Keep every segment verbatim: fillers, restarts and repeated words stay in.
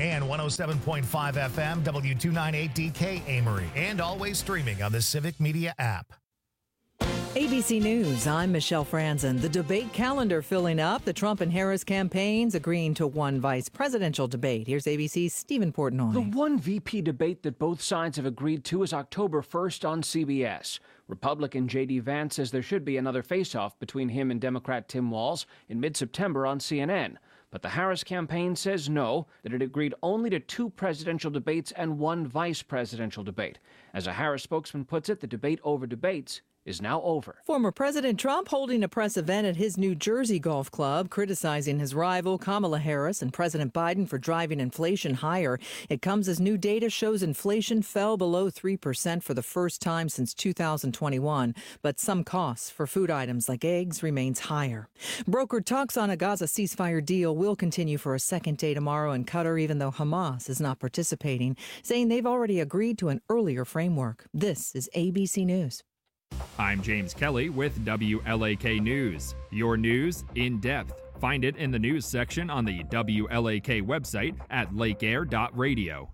And one oh seven point five F M, W two ninety-eight D K Amory. And always streaming on the Civic Media app. A B C News, I'm Michelle Franzen. The debate calendar filling up. The Trump and Harris campaigns agreeing to one vice presidential debate. Here's A B C's Stephen Portnoy. The one V P debate that both sides have agreed to is October first on C B S. Republican J D Vance says there should be another face-off between him and Democrat Tim Walz in mid-September on C N N. But the Harris campaign says no, that it agreed only to two presidential debates and one vice presidential debate. As a Harris spokesman puts it, the debate over debates is now over. Former President Trump holding a press event at his New Jersey golf club, criticizing his rival Kamala Harris and President Biden for driving inflation higher. It comes as new data shows inflation fell below three percent for the first time since two thousand twenty-one. But some costs for food items like eggs remains higher. Brokered talks on a Gaza ceasefire deal will continue for a second day tomorrow in Qatar, even though Hamas is not participating, saying they've already agreed to an earlier framework. This is A B C News. I'm James Kelly with W L A K News. Your news in depth. Find it in the news section on the W L A K website at lake air dot radio.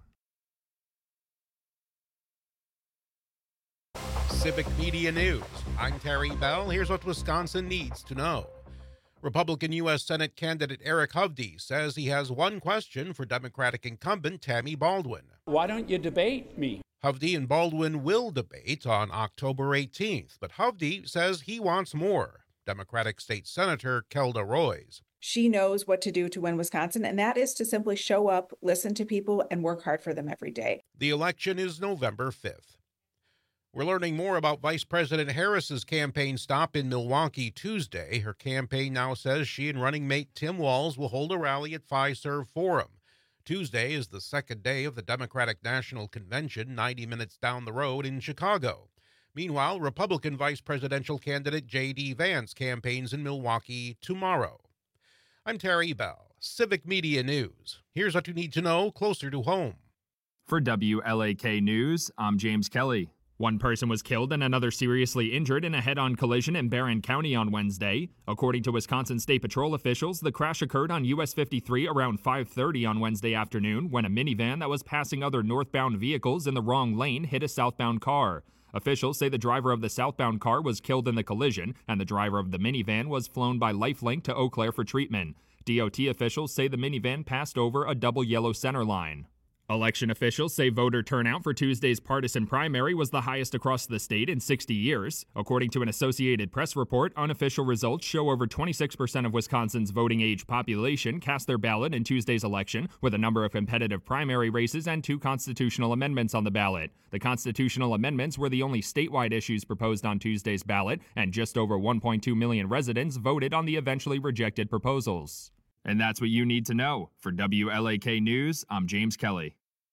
Civic Media News. I'm Terry Bell. Here's what Wisconsin needs to know. Republican U S Senate candidate Eric Hovde says he has one question for Democratic incumbent Tammy Baldwin. Why don't you debate me? Hovde and Baldwin will debate on October eighteenth, but Hovde says he wants more. Democratic State Senator Kelda Roys. She knows what to do to win Wisconsin, and that is to simply show up, listen to people, and work hard for them every day. The election is November fifth. We're learning more about Vice President Harris's campaign stop in Milwaukee Tuesday. Her campaign now says she and running mate Tim Walz will hold a rally at Fiserv Forum. Tuesday is the second day of the Democratic National Convention, ninety minutes down the road in Chicago. Meanwhile, Republican vice presidential candidate J D Vance campaigns in Milwaukee tomorrow. I'm Terry Bell, Civic Media News. Here's what you need to know closer to home. For W L A K News, I'm James Kelly. One person was killed and another seriously injured in a head-on collision in Barron County on Wednesday. According to Wisconsin State Patrol officials, the crash occurred on U S fifty-three around five thirty on Wednesday afternoon when a minivan that was passing other northbound vehicles in the wrong lane hit a southbound car. Officials say the driver of the southbound car was killed in the collision, and the driver of the minivan was flown by Lifelink to Eau Claire for treatment. D O T officials say the minivan passed over a double yellow center line. Election officials say voter turnout for Tuesday's partisan primary was the highest across the state in sixty years. According to an Associated Press report, unofficial results show over twenty-six percent of Wisconsin's voting age population cast their ballot in Tuesday's election, with a number of competitive primary races and two constitutional amendments on the ballot. The constitutional amendments were the only statewide issues proposed on Tuesday's ballot, and just over one point two million residents voted on the eventually rejected proposals. And that's what you need to know. For W L A K News, I'm James Kelly.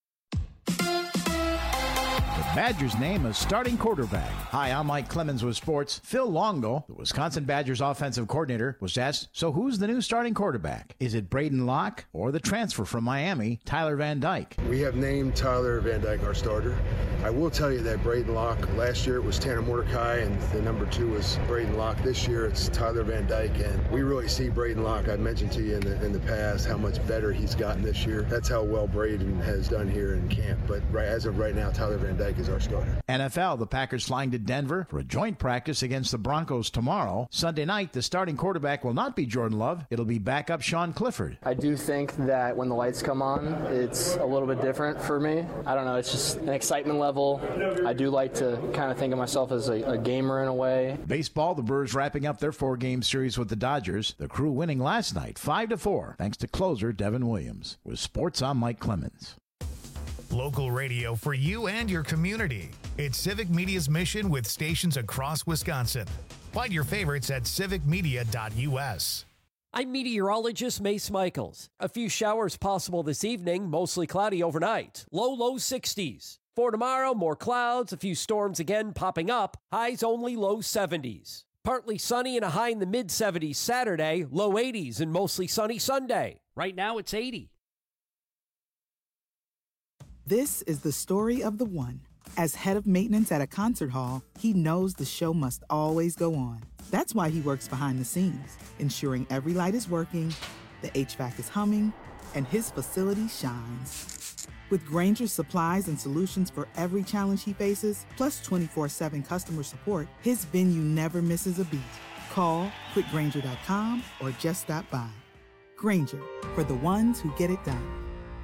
The Badgers name a starting quarterback. Hi, I'm Mike Clemens with sports. Phil Longo, the Wisconsin Badgers offensive coordinator, was asked, so who's the new starting quarterback? Is it Braden Locke or the transfer from Miami, Tyler Van Dyke? We have named Tyler Van Dyke our starter. I will tell you that Braden Locke, last year it was Tanner Mordecai, and the number two was Braden Locke. This year it's Tyler Van Dyke, and we really see Braden Locke. I mentioned to you in the, in the past how much better he's gotten this year. That's how well Braden has done here in camp. But right as of right now, Tyler Van Dyke is our starter. N F L, the Packers flying to Denver for a joint practice against the Broncos tomorrow. Sunday night, the starting quarterback will not be Jordan Love. It'll be backup Sean Clifford. I do think that when the lights come on, it's a little bit different for me. I don't know, it's just an excitement level. I do like to kind of think of myself as a, a gamer in a way. Baseball, the Brewers wrapping up their four-game series with the Dodgers. The Crew winning last night, five to four, thanks to closer Devin Williams. With sports, I'm Mike Clemens. Local radio for you and your community. It's Civic Media's mission with stations across Wisconsin. Find your favorites at civic media dot U S. I'm meteorologist Mace Michaels. A few showers possible this evening, mostly cloudy overnight. Low, low sixties. For tomorrow, more clouds, a few storms again popping up. Highs only low seventies. Partly sunny and a high in the mid seventies Saturday. Low eighties and mostly sunny Sunday. Right now it's eighty. This is the story of the one. As head of maintenance at a concert hall, he knows the show must always go on. That's why he works behind the scenes, ensuring every light is working, the H V A C is humming, and his facility shines. With Grainger's supplies and solutions for every challenge he faces, plus twenty-four seven customer support, his venue never misses a beat. Call quick granger dot com or just stop by. Grainger, for the ones who get it done.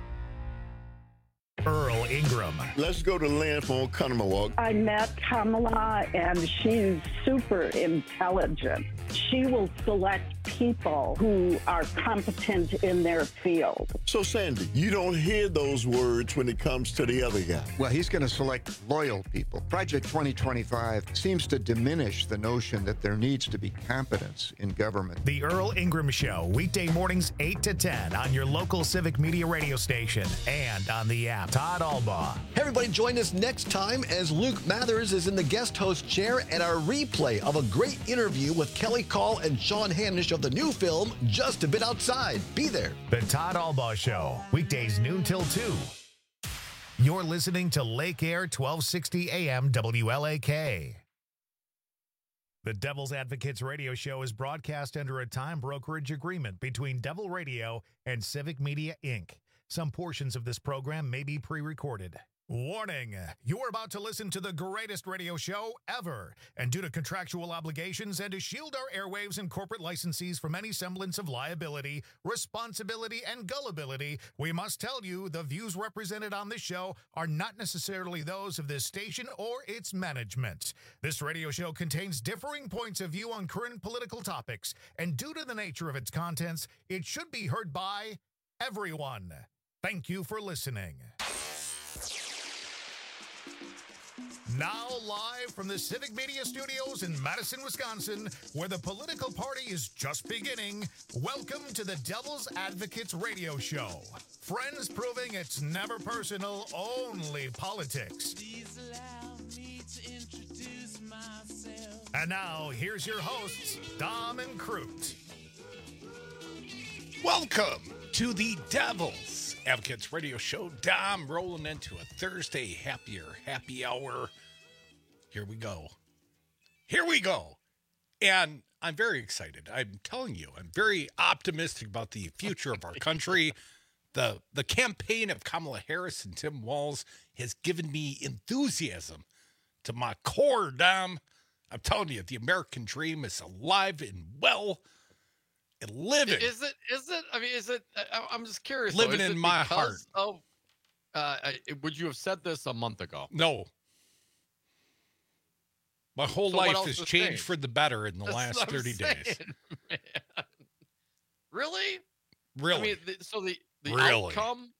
Earl Ingram. Let's go to Lynn from Oconomowoc. I met Kamala, and she's super intelligent. She will select people who are competent in their field. So, Sandy, you don't hear those words when it comes to the other guy. Well, he's going to select loyal people. Project twenty twenty-five seems to diminish the notion that there needs to be competence in government. The Earl Ingram Show, weekday mornings eight to ten on your local Civic Media radio station and on the app. Todd Albaugh. Hey, everybody, join us next time as Luke Mathers is in the guest host chair and our replay of a great interview with Kelly Call and Sean Hanish of the new film, Just a Bit Outside. Be there. The Todd Albaugh Show, weekdays noon till two. You're listening to Lake Air twelve sixty A M W L A K. The Devil's Advocates radio show is broadcast under a time brokerage agreement between Devil Radio and Civic Media, Incorporated. Some portions of this program may be pre-recorded. Warning, you're about to listen to the greatest radio show ever. And due to contractual obligations and to shield our airwaves and corporate licensees from any semblance of liability, responsibility, and gullibility, we must tell you the views represented on this show are not necessarily those of this station or its management. This radio show contains differing points of view on current political topics, and due to the nature of its contents, it should be heard by everyone. Thank you for listening. Now live from the Civic Media Studios in Madison, Wisconsin, where the political party is just beginning, welcome to the Devil's Advocates radio show. Friends proving it's never personal, only politics. Please allow me to introduce myself. And now, here's your hosts, Dom and Crute. Welcome to the Devil's Advocates radio show. Dom rolling into a Thursday happier happy hour. Here we go. Here we go. And I'm very excited. I'm telling you, I'm very optimistic about the future of our country. The the campaign of Kamala Harris and Tim Walz has given me enthusiasm to my core, Dom. I'm telling you, the American dream is alive and well. Living. Is it? Is it? I mean, is it? I, I'm just curious. Living though, in my heart. Of, uh, would you have said this a month ago? No. My whole so life has changed changed? for the better in the That's last thirty saying, days. Man. Really? Really? I mean, the, so the the really? outcome.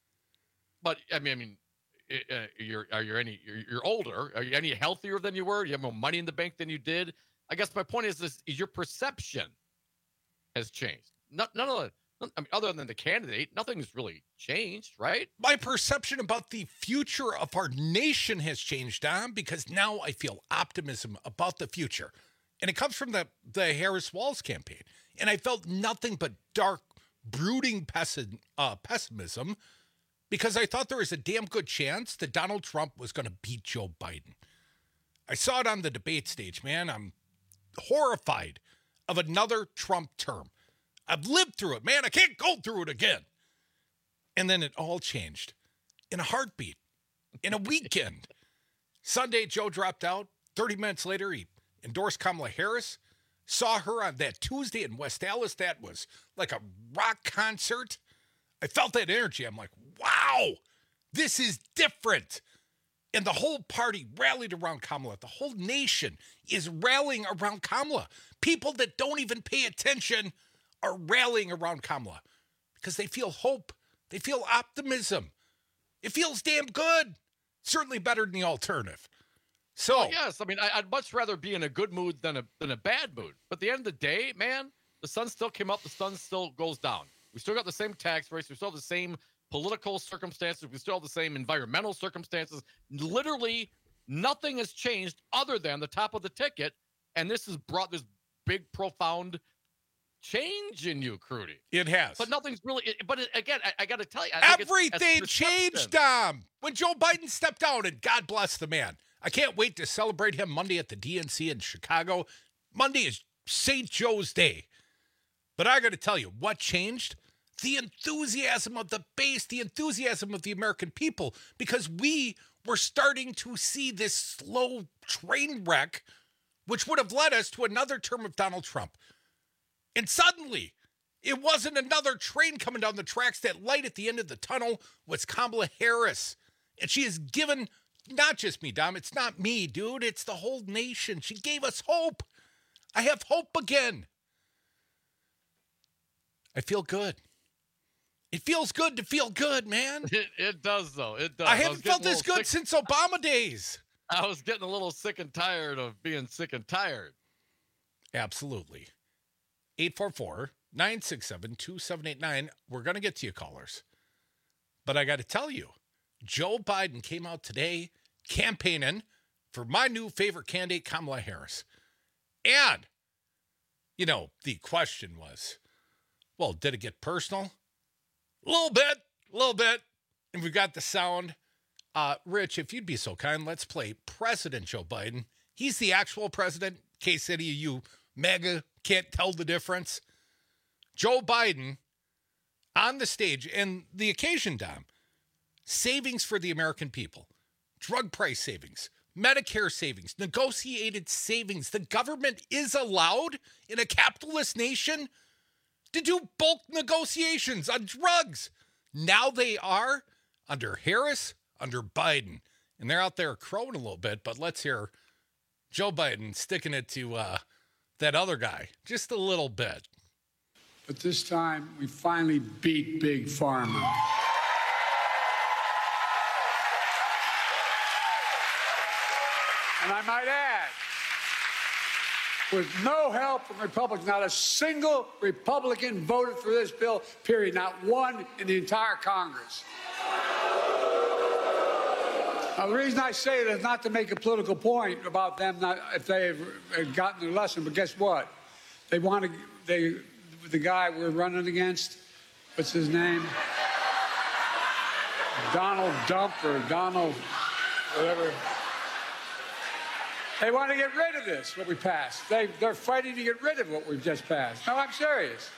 But I mean, I mean, uh, you're are you any? You're, you're older. Are you any healthier than you were? You have more money in the bank than you did. I guess my point is this: is your perception has changed. Not, none of the, I mean, other than the candidate, nothing's really changed, right? My perception about the future of our nation has changed, Dom, because now I feel optimism about the future. And it comes from the, the Harris-Walz campaign. And I felt nothing but dark, brooding pessim, uh, pessimism because I thought there was a damn good chance that Donald Trump was going to beat Joe Biden. I saw it on the debate stage, man. I'm horrified of another Trump term. I've lived through it, man. I can't go through it again. And then it all changed in a heartbeat, in a weekend. Sunday, Joe dropped out. thirty minutes later, he endorsed Kamala Harris. Saw her on that Tuesday in West Allis. That was like a rock concert. I felt that energy. I'm like, wow, this is different. And the whole party rallied around Kamala. The whole nation is rallying around Kamala. People that don't even pay attention are rallying around Kamala because they feel hope. They feel optimism. It feels damn good. Certainly better than the alternative. So, well, yes, I mean, I, I'd much rather be in a good mood than a than a bad mood. But at the end of the day, man, the sun still came up. The sun still goes down. We still got the same tax rates. We still have the same political circumstances. We still have the same environmental circumstances. Literally nothing has changed other than the top of the ticket. And this has brought this big, profound change in you, Crudy. It has. But nothing's really, but it, again, I, I got to tell you. I think everything it's, changed, Dom, when Joe Biden stepped down, and God bless the man. I can't wait to celebrate him Monday at the D N C in Chicago. Monday is Saint Joe's Day. But I got to tell you, what changed? the enthusiasm of the base, the enthusiasm of the American people, because we were starting to see this slow train wreck, which would have led us to another term of Donald Trump. And suddenly, it wasn't another train coming down the tracks. That light at the end of the tunnel was Kamala Harris. And she has given, not just me, Dom, it's not me, dude, it's the whole nation. She gave us hope. I have hope again. I feel good. It feels good to feel good, man. It, it does, though. It does. I I haven't felt this good sick. since Obama days. I was getting a little sick and tired of being sick and tired. Absolutely. eight four four, nine six seven, two seven eight nine. We're going to get to you, callers. But I got to tell you, Joe Biden came out today campaigning for my new favorite candidate, Kamala Harris. And, you know, the question was, well, did it get personal? A little bit, a little bit. And we've got the sound. Uh, Rich, if you'd be so kind, let's play President Joe Biden. He's the actual president, in case any of you MAGA can't tell the difference. Joe Biden on the stage, and the occasion, Dom, savings for the American people, drug price savings, Medicare savings, negotiated savings. The government is allowed in a capitalist nation to do bulk negotiations on drugs. Now they are under Harris, under Biden. And they're out there crowing a little bit, but let's hear Joe Biden sticking it to uh, that other guy just a little bit. But this time, we finally beat Big Pharma. And I might add, with no help from Republicans, not a single Republican voted for this bill, period. Not one in the entire Congress. Now, the reason I say it is not to make a political point about them, not if they've gotten their lesson, but guess what? They want to, they, the guy we're running against, what's his name? Donald Dump or Donald, whatever. They want to get rid of this, what we passed. They, they're fighting to get rid of what we've just passed. No, I'm serious.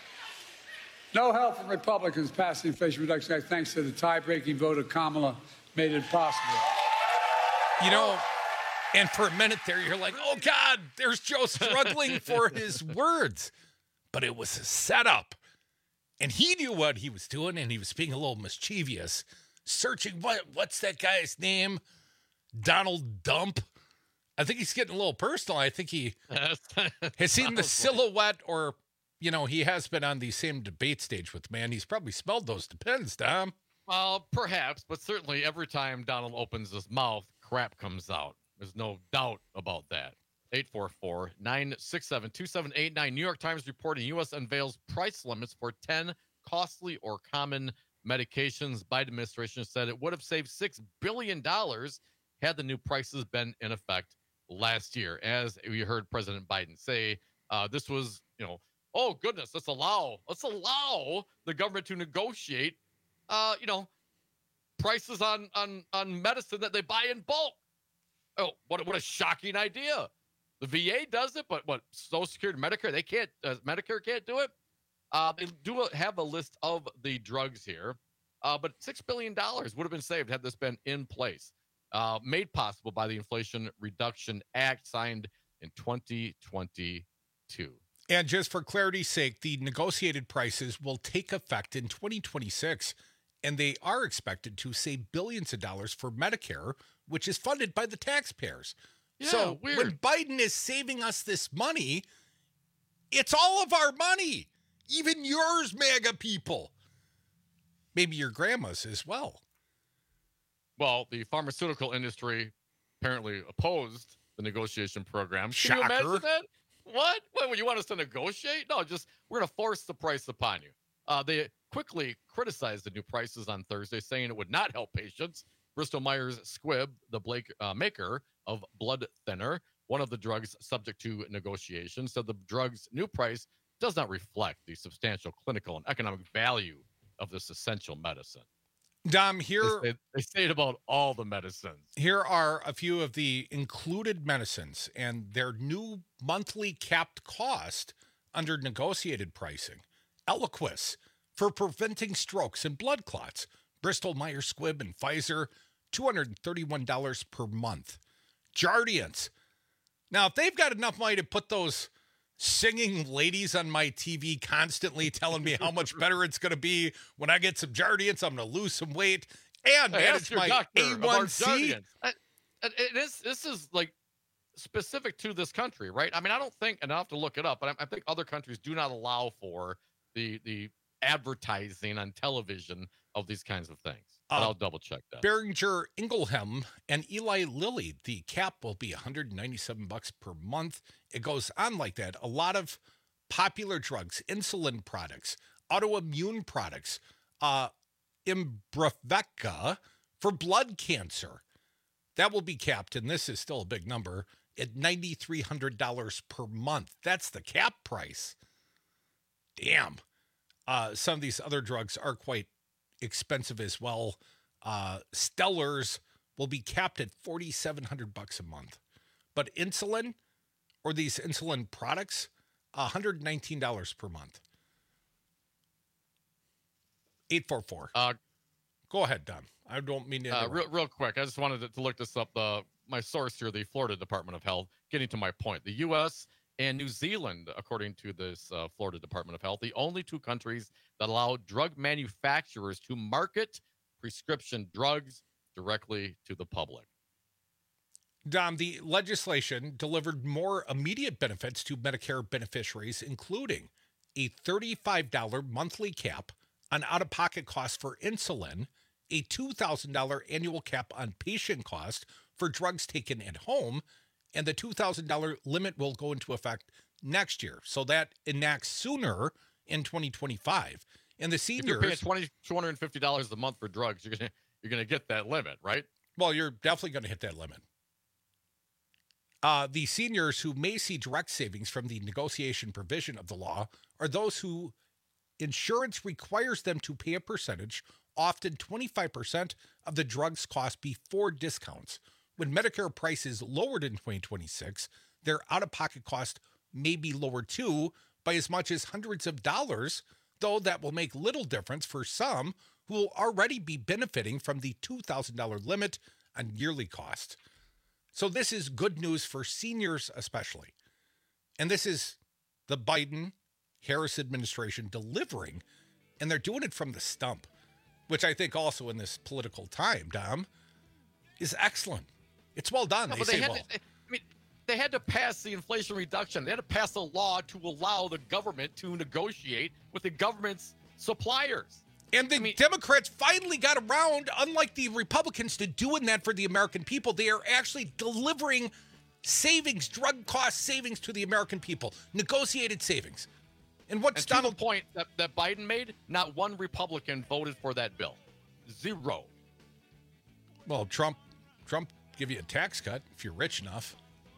No help from Republicans passing the Inflation Reduction Act, thanks to the tie-breaking vote of Kamala, made it possible. You know, and for a minute there, you're like, oh, God, there's Joe struggling for his words. But it was a setup. And he knew what he was doing, and he was being a little mischievous, searching, what, what's that guy's name? Donald Dump. I think he's getting a little personal. I think he has seen the silhouette, or, you know, he has been on the same debate stage with man. He's probably smelled those depends, Dom. Well, perhaps, but certainly every time Donald opens his mouth, crap comes out. There's no doubt about that. eight four four, nine six seven, two seven eight nine. New York Times reporting U S unveils price limits for ten costly or common medications. Biden administration said it would have saved six billion dollars had the new prices been in effect last year. As we heard President Biden say, uh, this was, you know, oh, goodness, let's allow, let's allow the government to negotiate, uh, you know, prices on, on, on medicine that they buy in bulk. Oh, what, what a shocking idea. The V A does it, but what, Social Security, Medicare, they can't, uh, Medicare can't do it. Uh, they do have a list of the drugs here, uh, but six billion dollars would have been saved had this been in place. Uh, made possible by the Inflation Reduction Act signed in twenty twenty-two. And just for clarity's sake, the negotiated prices will take effect in twenty twenty-six, and they are expected to save billions of dollars for Medicare, which is funded by the taxpayers. Yeah, so weird. When Biden is saving us this money, it's all of our money, even yours, MAGA people. Maybe your grandma's as well. Well, the pharmaceutical industry apparently opposed the negotiation program. Can Shocker. you imagine that? What? What, you want us to negotiate? No, just we're going to force the price upon you. Uh, they quickly criticized the new prices on Thursday, saying it would not help patients. Bristol Myers Squibb, the Blake uh, maker of blood thinner, one of the drugs subject to negotiation, said the drug's new price does not reflect the substantial clinical and economic value of this essential medicine. Dom, here they say, they say it about all the medicines. Here are a few of the included medicines and their new monthly capped cost under negotiated pricing. Eliquis, for preventing strokes and blood clots. Bristol Myers Squibb and Pfizer, two hundred thirty-one dollars per month. Jardiance. Now, if they've got enough money to put those singing ladies on my T V constantly telling me how much better it's going to be when I get some Jardiance, I'm going to lose some weight. And Hey, manage ask your my doctor A about one C. Jardiance. I- I- It is. This is like specific to this country, right? I mean, I don't think, and I'll have to look it up, but I, I think other countries do not allow for the the advertising on television of these kinds of things. But Uh, I'll double check that. Behringer Ingelheim and Eli Lilly, the cap will be one hundred ninety-seven bucks per month. It goes on like that. A lot of popular drugs, insulin products, autoimmune products, uh, Imbruvica for blood cancer. That will be capped, and this is still a big number, at nine thousand three hundred dollars per month. That's the cap price. Damn. Uh, some of these other drugs are quite expensive as well. Uh, Stellars will be capped at forty-seven hundred bucks a month. But insulin, or these insulin products, one hundred nineteen dollars per month. eight four four. Uh, Go ahead, Don. I don't mean to Uh, interrupt. real, real quick, I just wanted to, to look this up. The my source here, the Florida Department of Health. Getting to my point, the U S and New Zealand, according to this uh, Florida Department of Health, the only two countries that allow drug manufacturers to market prescription drugs directly to the public. Dom, the legislation delivered more immediate benefits to Medicare beneficiaries, including a thirty-five dollars monthly cap on out-of-pocket costs for insulin, a two thousand dollars annual cap on patient cost for drugs taken at home, and the two thousand dollars limit will go into effect next year. So that enacts sooner in twenty twenty-five. And the If seniors... you're paying twenty, two hundred fifty dollars a month for drugs, you're gonna you're gonna get that limit, right? Well, you're definitely going to hit that limit. Uh, the seniors who may see direct savings from the negotiation provision of the law are those who insurance requires them to pay a percentage, often twenty-five percent of the drug's cost before discounts. When Medicare price is lowered in twenty twenty-six, their out-of-pocket cost may be lowered too by as much as hundreds of dollars, though that will make little difference for some who will already be benefiting from the two thousand dollars limit on yearly cost. So this is good news for seniors especially. And this is the Biden-Harris administration delivering, and they're doing it from the stump, which I think also in this political time, Dom, is excellent. It's well done. No, they but say they had well. to, I mean, they had to pass the Inflation Reduction. They had to pass a law to allow the government to negotiate with the government's suppliers. And the Democrats finally got around, unlike the Republicans, to doing that for the American people. They are actually delivering savings, drug cost savings to the American people, negotiated savings. And what's And to Donald the point that, that Biden made, not one Republican voted for that bill. Zero. Well, Trump, Trump give you a tax cut if you're rich enough.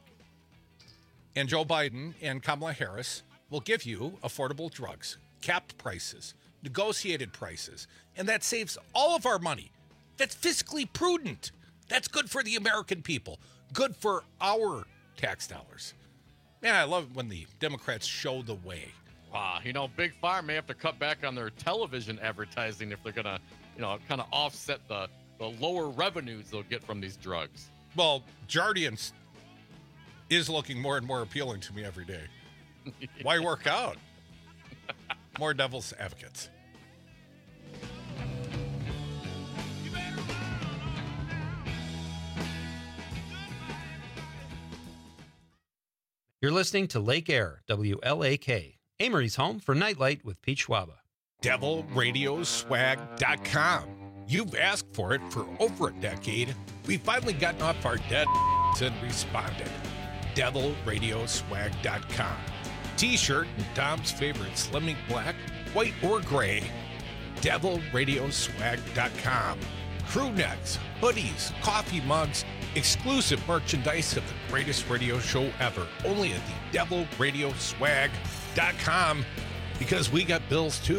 And Joe Biden and Kamala Harris will give you affordable drugs, capped prices, negotiated prices, and that saves all of our money. That's fiscally prudent. That's good for the American people, good for our tax dollars. Man, I love it when the Democrats show the way. Uh, you know, Big Pharma may have to cut back on their television advertising if they're going to, you know, kind of offset the, the lower revenues they'll get from these drugs. Well, Jardiance is looking more and more appealing to me every day. Why work out? More Devil's Advocates. You're listening to Lake Air, W L A K, Amory's home for Nightlight with Pete Schwaba. Devil Radio Swag dot com. You've asked for it for over a decade. We've finally gotten off our dead and responded. Devil Radio Swag dot com. T-shirt and Dom's favorite Slimming Black, white or gray. Devil Radio Swag dot com. Crew necks, hoodies, coffee mugs, exclusive merchandise of the greatest radio show ever. Only at the Devil Radio Swag dot com, because we got bills too.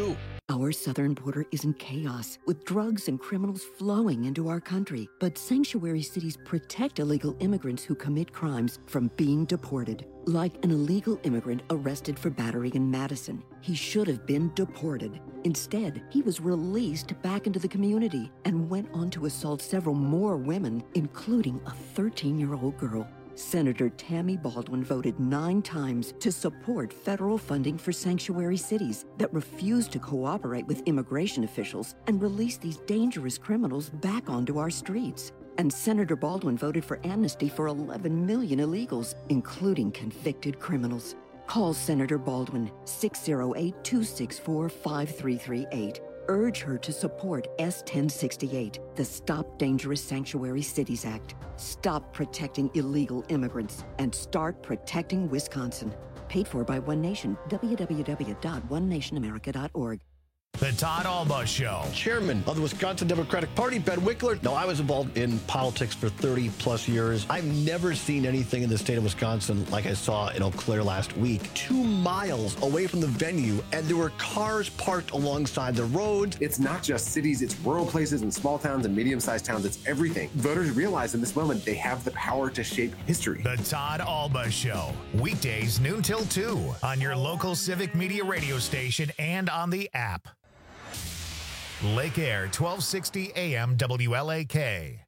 Our southern border is in chaos, with drugs and criminals flowing into our country. But sanctuary cities protect illegal immigrants who commit crimes from being deported. Like an illegal immigrant arrested for battery in Madison. He should have been deported. Instead, he was released back into the community and went on to assault several more women, including a thirteen-year-old girl. Senator Tammy Baldwin voted nine times to support federal funding for sanctuary cities that refuse to cooperate with immigration officials and release these dangerous criminals back onto our streets. And Senator Baldwin voted for amnesty for eleven million illegals, including convicted criminals. Call Senator Baldwin, six oh eight, two six four, five three three eight. Urge her to support S ten sixty-eight, the Stop Dangerous Sanctuary Cities Act. Stop protecting illegal immigrants and start protecting Wisconsin. Paid for by One Nation, w w w dot one nation america dot org. The Todd Alba Show. Chairman of the Wisconsin Democratic Party, Ben Wickler. No, I was involved in politics for thirty plus years. I've never seen anything in the state of Wisconsin like I saw in Eau Claire last week. Two miles away from the venue, and there were cars parked alongside the roads. It's not just cities, it's rural places and small towns and medium-sized towns. It's everything. Voters realize in this moment they have the power to shape history. The Todd Alba Show. Weekdays noon till two on your local Civic Media radio station and on the app. Lake Air, twelve sixty A M W L A K.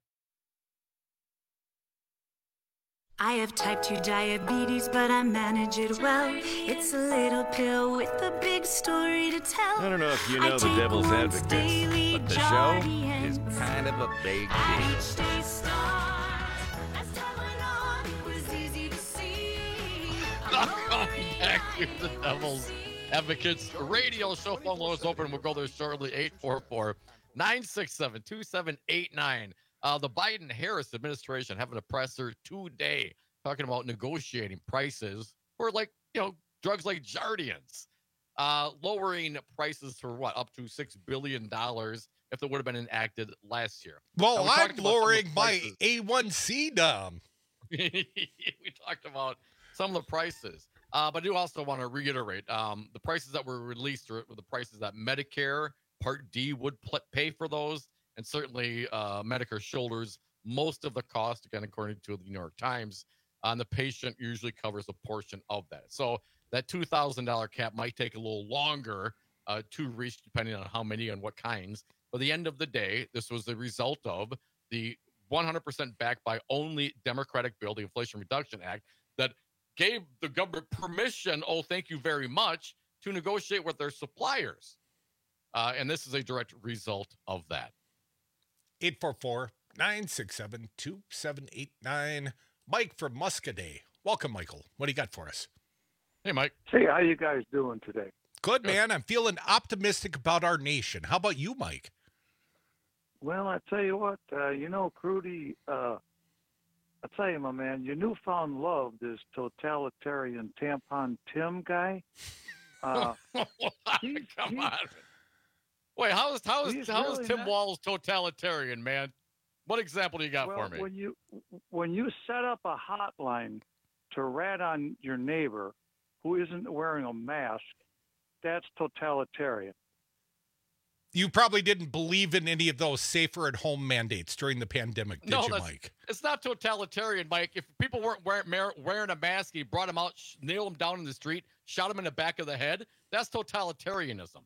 I have type two diabetes, but I manage it well. It's a little pill with a big story to tell. I don't know if you know the Devil's Advocate, but the show is kind of a big deal. Welcome back to the Devil's Advocates radio show. Phone line is open. We'll go there shortly. eight four four, nine six seven, two seven eight nine. Uh, the Biden-Harris administration having a presser today talking about negotiating prices for, like, you know, drugs like Jardiance, uh, lowering prices for what, up to six billion dollars if they would have been enacted last year. Well, we I'm lowering my A one C, Dom. We talked about some of the prices. Uh, but I do also want to reiterate um, the prices that were released were the prices that Medicare Part D would pl- pay for those. And certainly uh, Medicare shoulders most of the cost, again, according to the New York Times. Uh, and the patient usually covers a portion of that. So that two thousand dollars cap might take a little longer uh, to reach, depending on how many and what kinds. But at the end of the day, this was the result of the one hundred percent backed by only Democratic bill, the Inflation Reduction Act, that gave the government permission, oh, thank you very much, to negotiate with their suppliers. Uh, and this is a direct result of that. eight four four, nine six seven, two seven eight nine. Mike from Muscadet. Welcome, Michael. What do you got for us? Hey, Mike. Hey, how you guys doing today? Good, man. I'm feeling optimistic about our nation. How about you, Mike? Well, I tell you what, uh, you know, Crudy, uh, I tell you, my man, your newfound love, this totalitarian tampon Tim guy. Uh, he's, Come he's, on. Wait, how is how is how really is Tim not... Walz totalitarian, man? What example do you got well, for me? When you when you set up a hotline to rat on your neighbor who isn't wearing a mask, that's totalitarian. You probably didn't believe in any of those safer at home mandates during the pandemic, did no, you, that's, Mike? It's not totalitarian, Mike. If people weren't wearing, wearing a mask, he brought them out, nailed them down in the street, shot them in the back of the head. That's totalitarianism.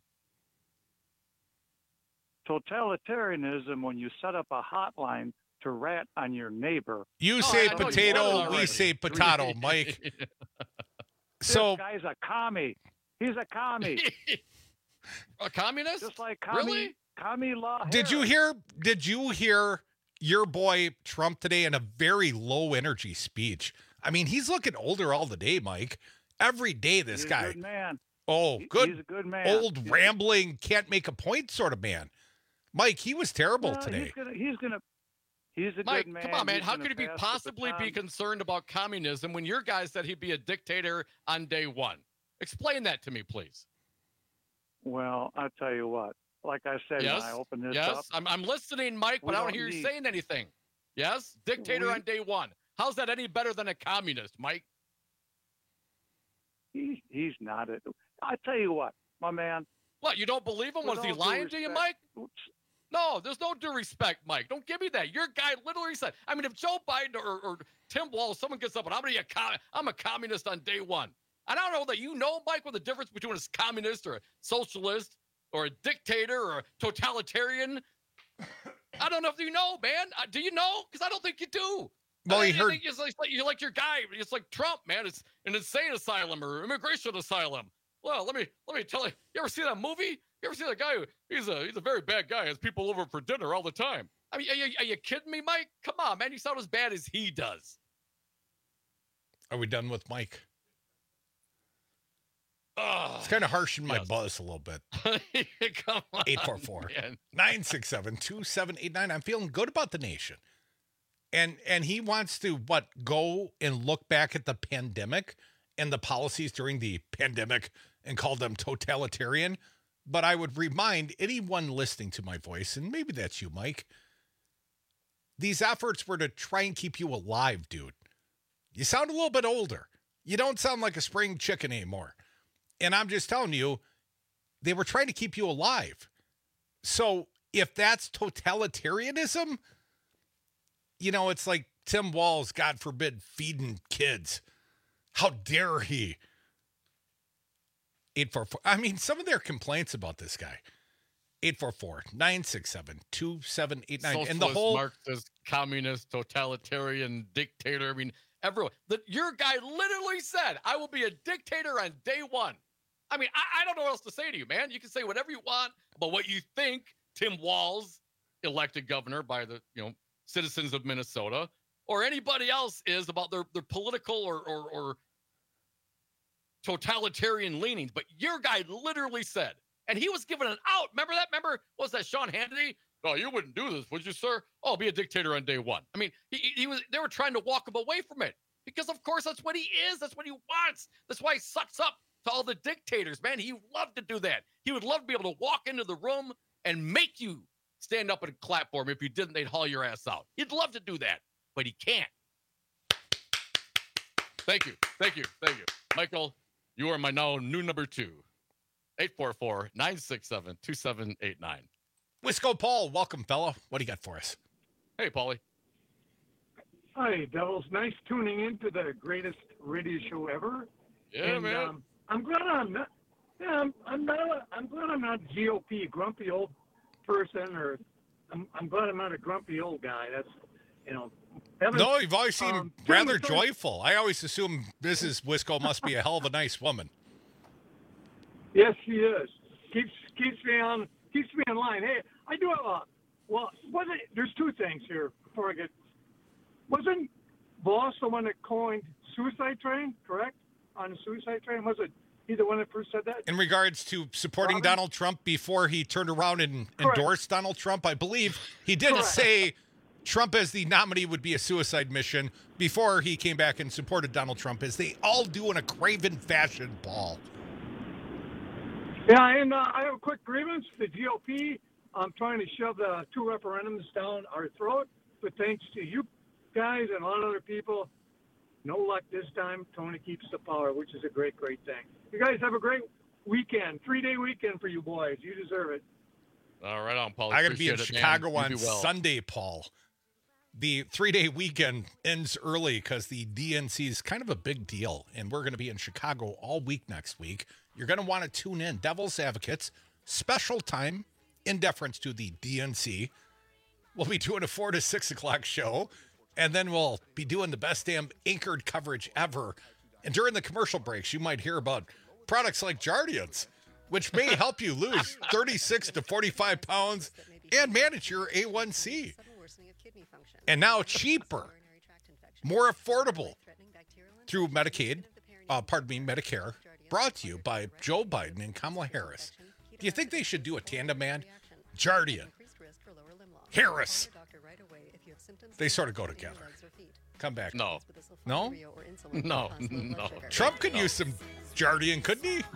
Totalitarianism when you set up a hotline to rat on your neighbor. You oh, say potato, we say potato, Mike. So this guy's a commie. He's a commie. A communist? Just like commie, really? commie law. Did you hear? Did you hear your boy Trump today in a very low energy speech? I mean, he's looking older all the day, Mike. Every day, this he's guy. A good man. Oh, good. He's a good man. Old he's rambling, can't make a point sort of man. Mike, he was terrible well, today. He's gonna. He's gonna. He's a Mike, good man. come on, man. He's How could he be possibly be concerned about communism when your guy said he'd be a dictator on day one? Explain that to me, please. Well, I'll tell you what. Like I said, yes, when I open this yes, up. Yes, I'm, I'm listening, Mike, but I don't hear need... you saying anything. Yes? Dictator we... on day one. How's that any better than a communist, Mike? He, he's not. A... I tell you what, my man. What, you don't believe him? With Was he all due lying to you, respect- Mike? No, there's no due respect, Mike. Don't give me that. Your guy literally said, I mean, if Joe Biden or, or Tim Walz, someone gets up and I'm gonna be a com- I'm a communist on day one. I don't know that you know, Mike, what the difference between a communist or a socialist or a dictator or a totalitarian. I don't know if you know, man. Uh, do you know? Because I don't think you do. Well, I he think heard. It's like, you're like your guy. It's like Trump, man. It's an insane asylum or immigration asylum. Well, let me let me tell you. You ever see that movie? You ever see that guy? Who, he's a he's a very bad guy. Has people over for dinner all the time. I mean, are you, are you kidding me, Mike? Come on, man. You sound as bad as he does. Are we done with Mike? Oh, It's kind of harsh in my yes. buzz a little bit. Come on, eight four four, man. nine six seven, two seven eight nine. I'm feeling good about the nation. And and he wants to, what, go and look back at the pandemic and the policies during the pandemic and call them totalitarian. But I would remind anyone listening to my voice, and maybe that's you, Mike, these efforts were to try and keep you alive, dude. You sound a little bit older. You don't sound like a spring chicken anymore. And I'm just telling you, they were trying to keep you alive. So if that's totalitarianism, you know, it's like Tim Walz, God forbid, feeding kids. How dare he? eight four four. I mean, some of their complaints about this guy. eight four four, nine six seven, two seven eight nine. Socialist, And the whole Marxist, communist, totalitarian, dictator. I mean, everyone. The, your guy literally said, I will be a dictator on day one. I mean, I, I don't know what else to say to you, man. You can say whatever you want about what you think Tim Walz, elected governor by the you know citizens of Minnesota, or anybody else is about their, their political or, or, or totalitarian leanings. But your guy literally said, and he was given an out. Remember that? Remember, what was that Sean Hannity? Oh, you wouldn't do this, would you, sir? Oh, I'll be a dictator on day one. I mean, he, he was. They were trying to walk him away from it because, of course, that's what he is. That's what he wants. That's why he sucks up to all the dictators, man. He would love to do that. He would love to be able to walk into the room and make you stand up and clap for him. If you didn't, they'd haul your ass out. He'd love to do that, but he can't. Thank you. Thank you. Thank you. Michael, you are my now new number two. eight four four, nine six seven, two seven eight nine. Wisco Paul, welcome, fella. What do you got for us? Hey, Paulie. Hi, Devils. Nice tuning into the greatest radio show ever. Yeah, and, man. Um, I'm glad I'm not. Yeah, I'm, I'm not. I'm glad I'm not G O P, grumpy old person, or I'm, I'm glad I'm not a grumpy old guy. That's, you know. Having, No, you've always seemed um, rather Tim was- joyful. I always assume Missus Wisco must be a hell of a nice woman. Yes, she is. Keeps keeps me on keeps me in line. Hey, I do have a well. Wasn't there's two things here before I get. Wasn't Voss the one that coined suicide train? Correct on the suicide train. Was it he the one that first said that? In regards to supporting Robin? Donald Trump before he turned around and Correct. endorsed Donald Trump, I believe he did Correct. say Trump as the nominee would be a suicide mission before he came back and supported Donald Trump, as they all do in a craven fashion, Paul. Yeah, and uh, I have a quick grievance. The G O P, I'm trying to shove the two referendums down our throat, but thanks to you guys and a lot of other people, no luck this time. Tony keeps the power, which is a great, great thing. You guys have a great weekend, three-day weekend for you boys. You deserve it. All right, on Paulie. I got to be in Appreciate it, Chicago man. on You do well. Sunday, Paul. The three-day weekend ends early because the D N C is kind of a big deal, and we're going to be in Chicago all week next week. You're going to want to tune in. Devil's Advocates, special time in deference to the D N C. We'll be doing a four to six o'clock show, and then we'll be doing the best damn anchored coverage ever. And during the commercial breaks, you might hear about products like Jardiance, which may help you lose thirty-six to forty-five pounds and manage your A one C. And now cheaper, more affordable through Medicaid, uh, pardon me, Medicare, brought to you by Joe Biden and Kamala Harris. Do you think they should do a tandem ad? Jardian, Harris. They sort of go together. Come back. No. No? No, no. Trump could no. use some Jardian, couldn't he?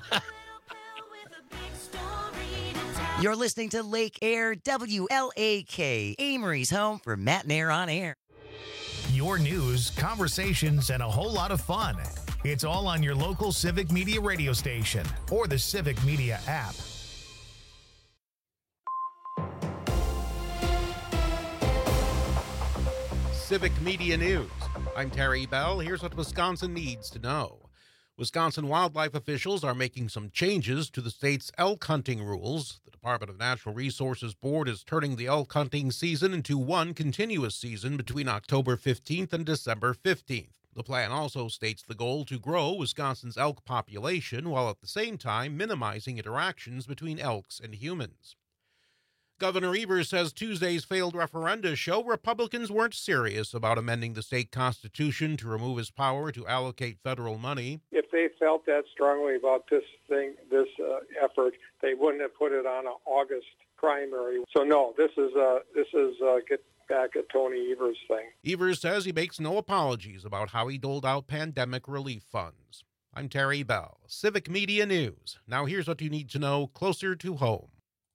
You're listening to Lake Air W L A K, Amory's home for Matt and Air on Air. Your news, conversations, and a whole lot of fun. It's all on your local Civic Media radio station or the Civic Media app. Civic Media News. I'm Terry Bell. Here's what Wisconsin needs to know. Wisconsin wildlife officials are making some changes to the state's elk hunting rules. The Department of Natural Resources Board is turning the elk hunting season into one continuous season between October fifteenth and December fifteenth. The plan also states the goal to grow Wisconsin's elk population while at the same time minimizing interactions between elks and humans. Governor Evers says Tuesday's failed referenda show Republicans weren't serious about amending the state constitution to remove his power to allocate federal money. If they felt that strongly about this thing, this uh, effort, they wouldn't have put it on an August primary. So no, this is uh, this is uh, get back at Tony Evers thing. Evers says he makes no apologies about how he doled out pandemic relief funds. I'm Terry Bell, Civic Media News. Now here's what you need to know closer to home.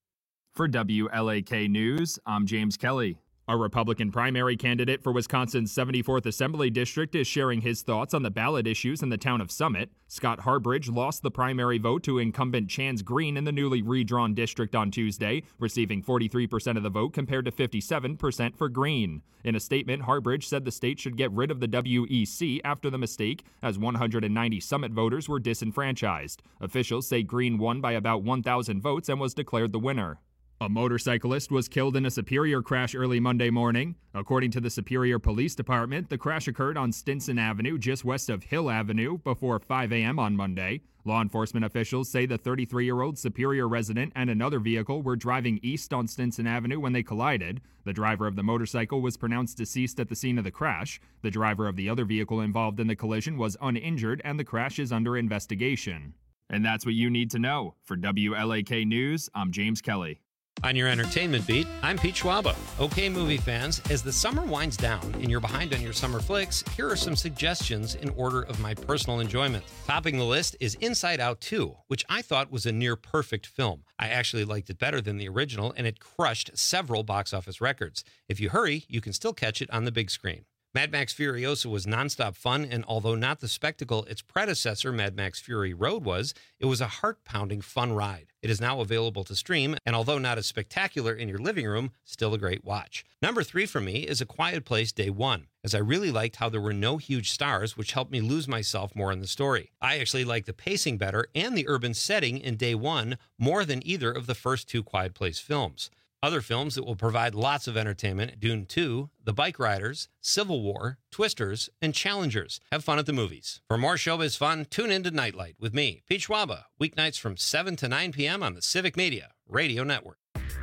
For W L A K News, I'm James Kelly. A Republican primary candidate for Wisconsin's seventy-fourth Assembly District is sharing his thoughts on the ballot issues in the town of Summit. Scott Harbridge lost the primary vote to incumbent Chance Green in the newly redrawn district on Tuesday, receiving forty-three percent of the vote compared to fifty-seven percent for Green. In a statement, Harbridge said the state should get rid of the W E C after the mistake, as one hundred ninety Summit voters were disenfranchised. Officials say Green won by about one thousand votes and was declared the winner. A motorcyclist was killed in a Superior crash early Monday morning. According to the Superior Police Department, the crash occurred on Stinson Avenue, just west of Hill Avenue, before five a.m. on Monday. Law enforcement officials say the thirty-three-year-old Superior resident and another vehicle were driving east on Stinson Avenue when they collided. The driver of the motorcycle was pronounced deceased at the scene of the crash. The driver of the other vehicle involved in the collision was uninjured, and the crash is under investigation. And that's what you need to know. For W L A K News, I'm James Kelly. On your entertainment beat, I'm Pete Schwaba. Okay, movie fans, as the summer winds down and you're behind on your summer flicks, here are some suggestions in order of my personal enjoyment. Topping the list is Inside Out two, which I thought was a near-perfect film. I actually liked it better than the original, and it crushed several box office records. If you hurry, you can still catch it on the big screen. Mad Max Furiosa was nonstop fun, and although not the spectacle its predecessor, Mad Max Fury Road, was, it was a heart-pounding fun ride. It is now available to stream, and although not as spectacular in your living room, still a great watch. Number three for me is A Quiet Place Day One, as I really liked how there were no huge stars, which helped me lose myself more in the story. I actually liked the pacing better and the urban setting in Day One more than either of the first two Quiet Place films. Other films that will provide lots of entertainment: Dune two, The Bike Riders, Civil War, Twisters, and Challengers. Have fun at the movies. For more showbiz fun, tune in to Nightlight with me, Pete Schwaba, weeknights from seven to nine p.m. on the Civic Media Radio Network.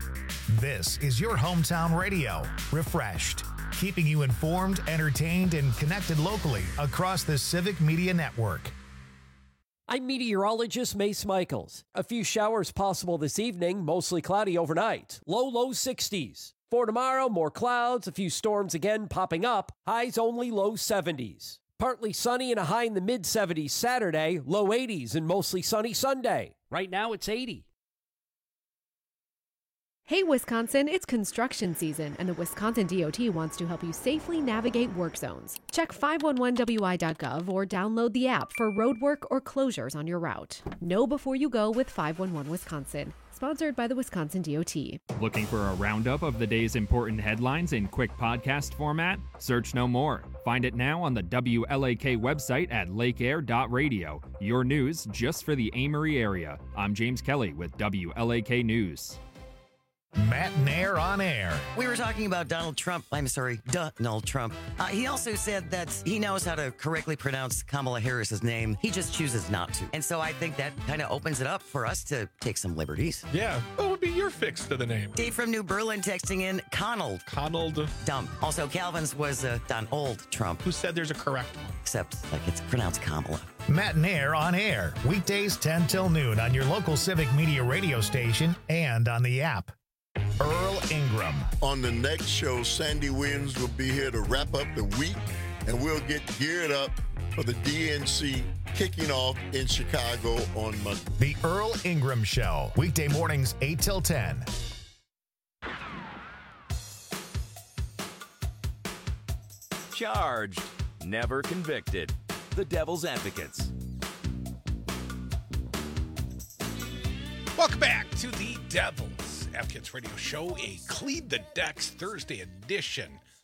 This is your hometown radio, refreshed, keeping you informed, entertained, and connected locally across the Civic Media Network. I'm meteorologist Mace Michaels. A few showers possible this evening, mostly cloudy overnight. Low, low sixties. For tomorrow, more clouds, a few storms again popping up. Highs only low seventies. Partly sunny and a high in the mid seventies Saturday. Low eighties and mostly sunny Sunday. Right now it's eighty. Hey Wisconsin, it's construction season, and the Wisconsin D O T wants to help you safely navigate work zones. Check five one one W I dot gov or download the app for road work or closures on your route. Know before you go with five one one Wisconsin. Sponsored by the Wisconsin D O T. Looking for a roundup of the day's important headlines in quick podcast format? Search no more. Find it now on the W L A K website at lake air dot radio. Your news just for the Amory area. I'm James Kelly with W L A K News. Matt Nair on air. We were talking about Donald Trump. I'm sorry, Donald Trump. Uh, he also said that he knows how to correctly pronounce Kamala Harris's name. He just chooses not to. And so I think that kind of opens it up for us to take some liberties. Yeah. What would be your fix to the name? Dave from New Berlin texting in Conald. Conald. Dumb. Also, Calvin's was uh, Donald Trump. Who said there's a correct one? Except like it's pronounced Kamala. Matt Nair on air. Weekdays ten till noon on your local Civic Media radio station and on the app. Earl Ingram. On the next show, Sandy Williams will be here to wrap up the week, and we'll get geared up for the D N C kicking off in Chicago on Monday. The Earl Ingram Show, weekday mornings eight till ten. Charged, never convicted. The Devil's Advocates. Welcome back to the Devil's Advocates Radio Show, a Clean the Decks Thursday edition.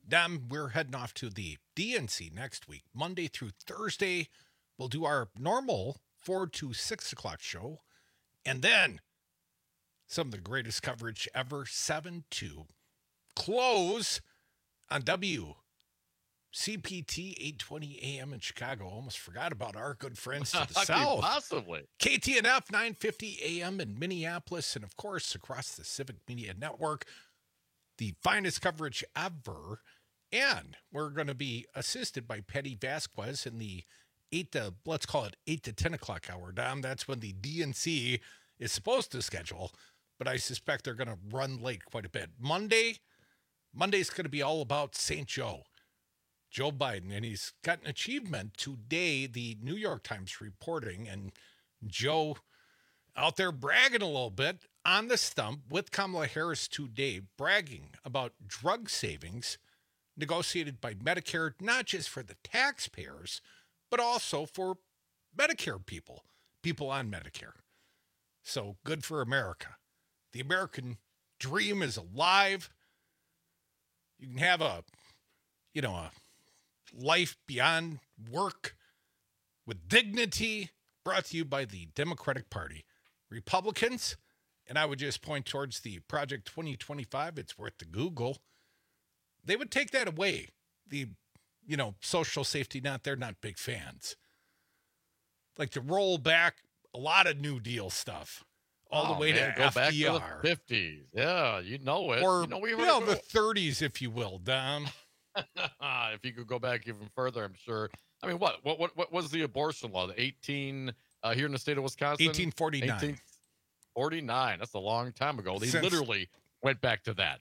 Dem, we're heading off to the D N C next week, Monday through Thursday. We'll do our normal four to six o'clock show. And then some of the greatest coverage ever, seven to close on W C P T eight twenty A M in Chicago. Almost forgot about our good friends to the south. Possibly. K T N F nine fifty A M in Minneapolis, and of course across the Civic Media Network. The finest coverage ever. And we're going to be assisted by Petty Vasquez in the eight to, let's call it eight to ten o'clock hour. Dom, that's when the D N C is supposed to schedule, but I suspect they're going to run late quite a bit. Monday, Monday's going to be all about Saint Joe, Joe Biden, and he's got an achievement today. The New York Times reporting, and Joe out there bragging a little bit on the stump with Kamala Harris today, bragging about drug savings negotiated by Medicare, not just for the taxpayers, but also for Medicare people, people on Medicare. So good for America. The American dream is alive. You can have a, you know, a life beyond work with dignity, brought to you by the Democratic Party. Republicans, and I would just point towards the Project twenty twenty-five, it's worth the Google. They would take that away. The, you know, social safety net, they're not big fans. Like to roll back a lot of New Deal stuff all oh, the way man, to go F D R. back to the fifties. Yeah, you know it. Or, you know, we you know the thirties, if you will, Dom. If you could go back even further, I'm sure. I mean, what what what, what was the abortion law? The eighteen uh, here in the state of Wisconsin? eighteen forty-nine. eighteen forty-nine. That's a long time ago. They Since- literally went back to that.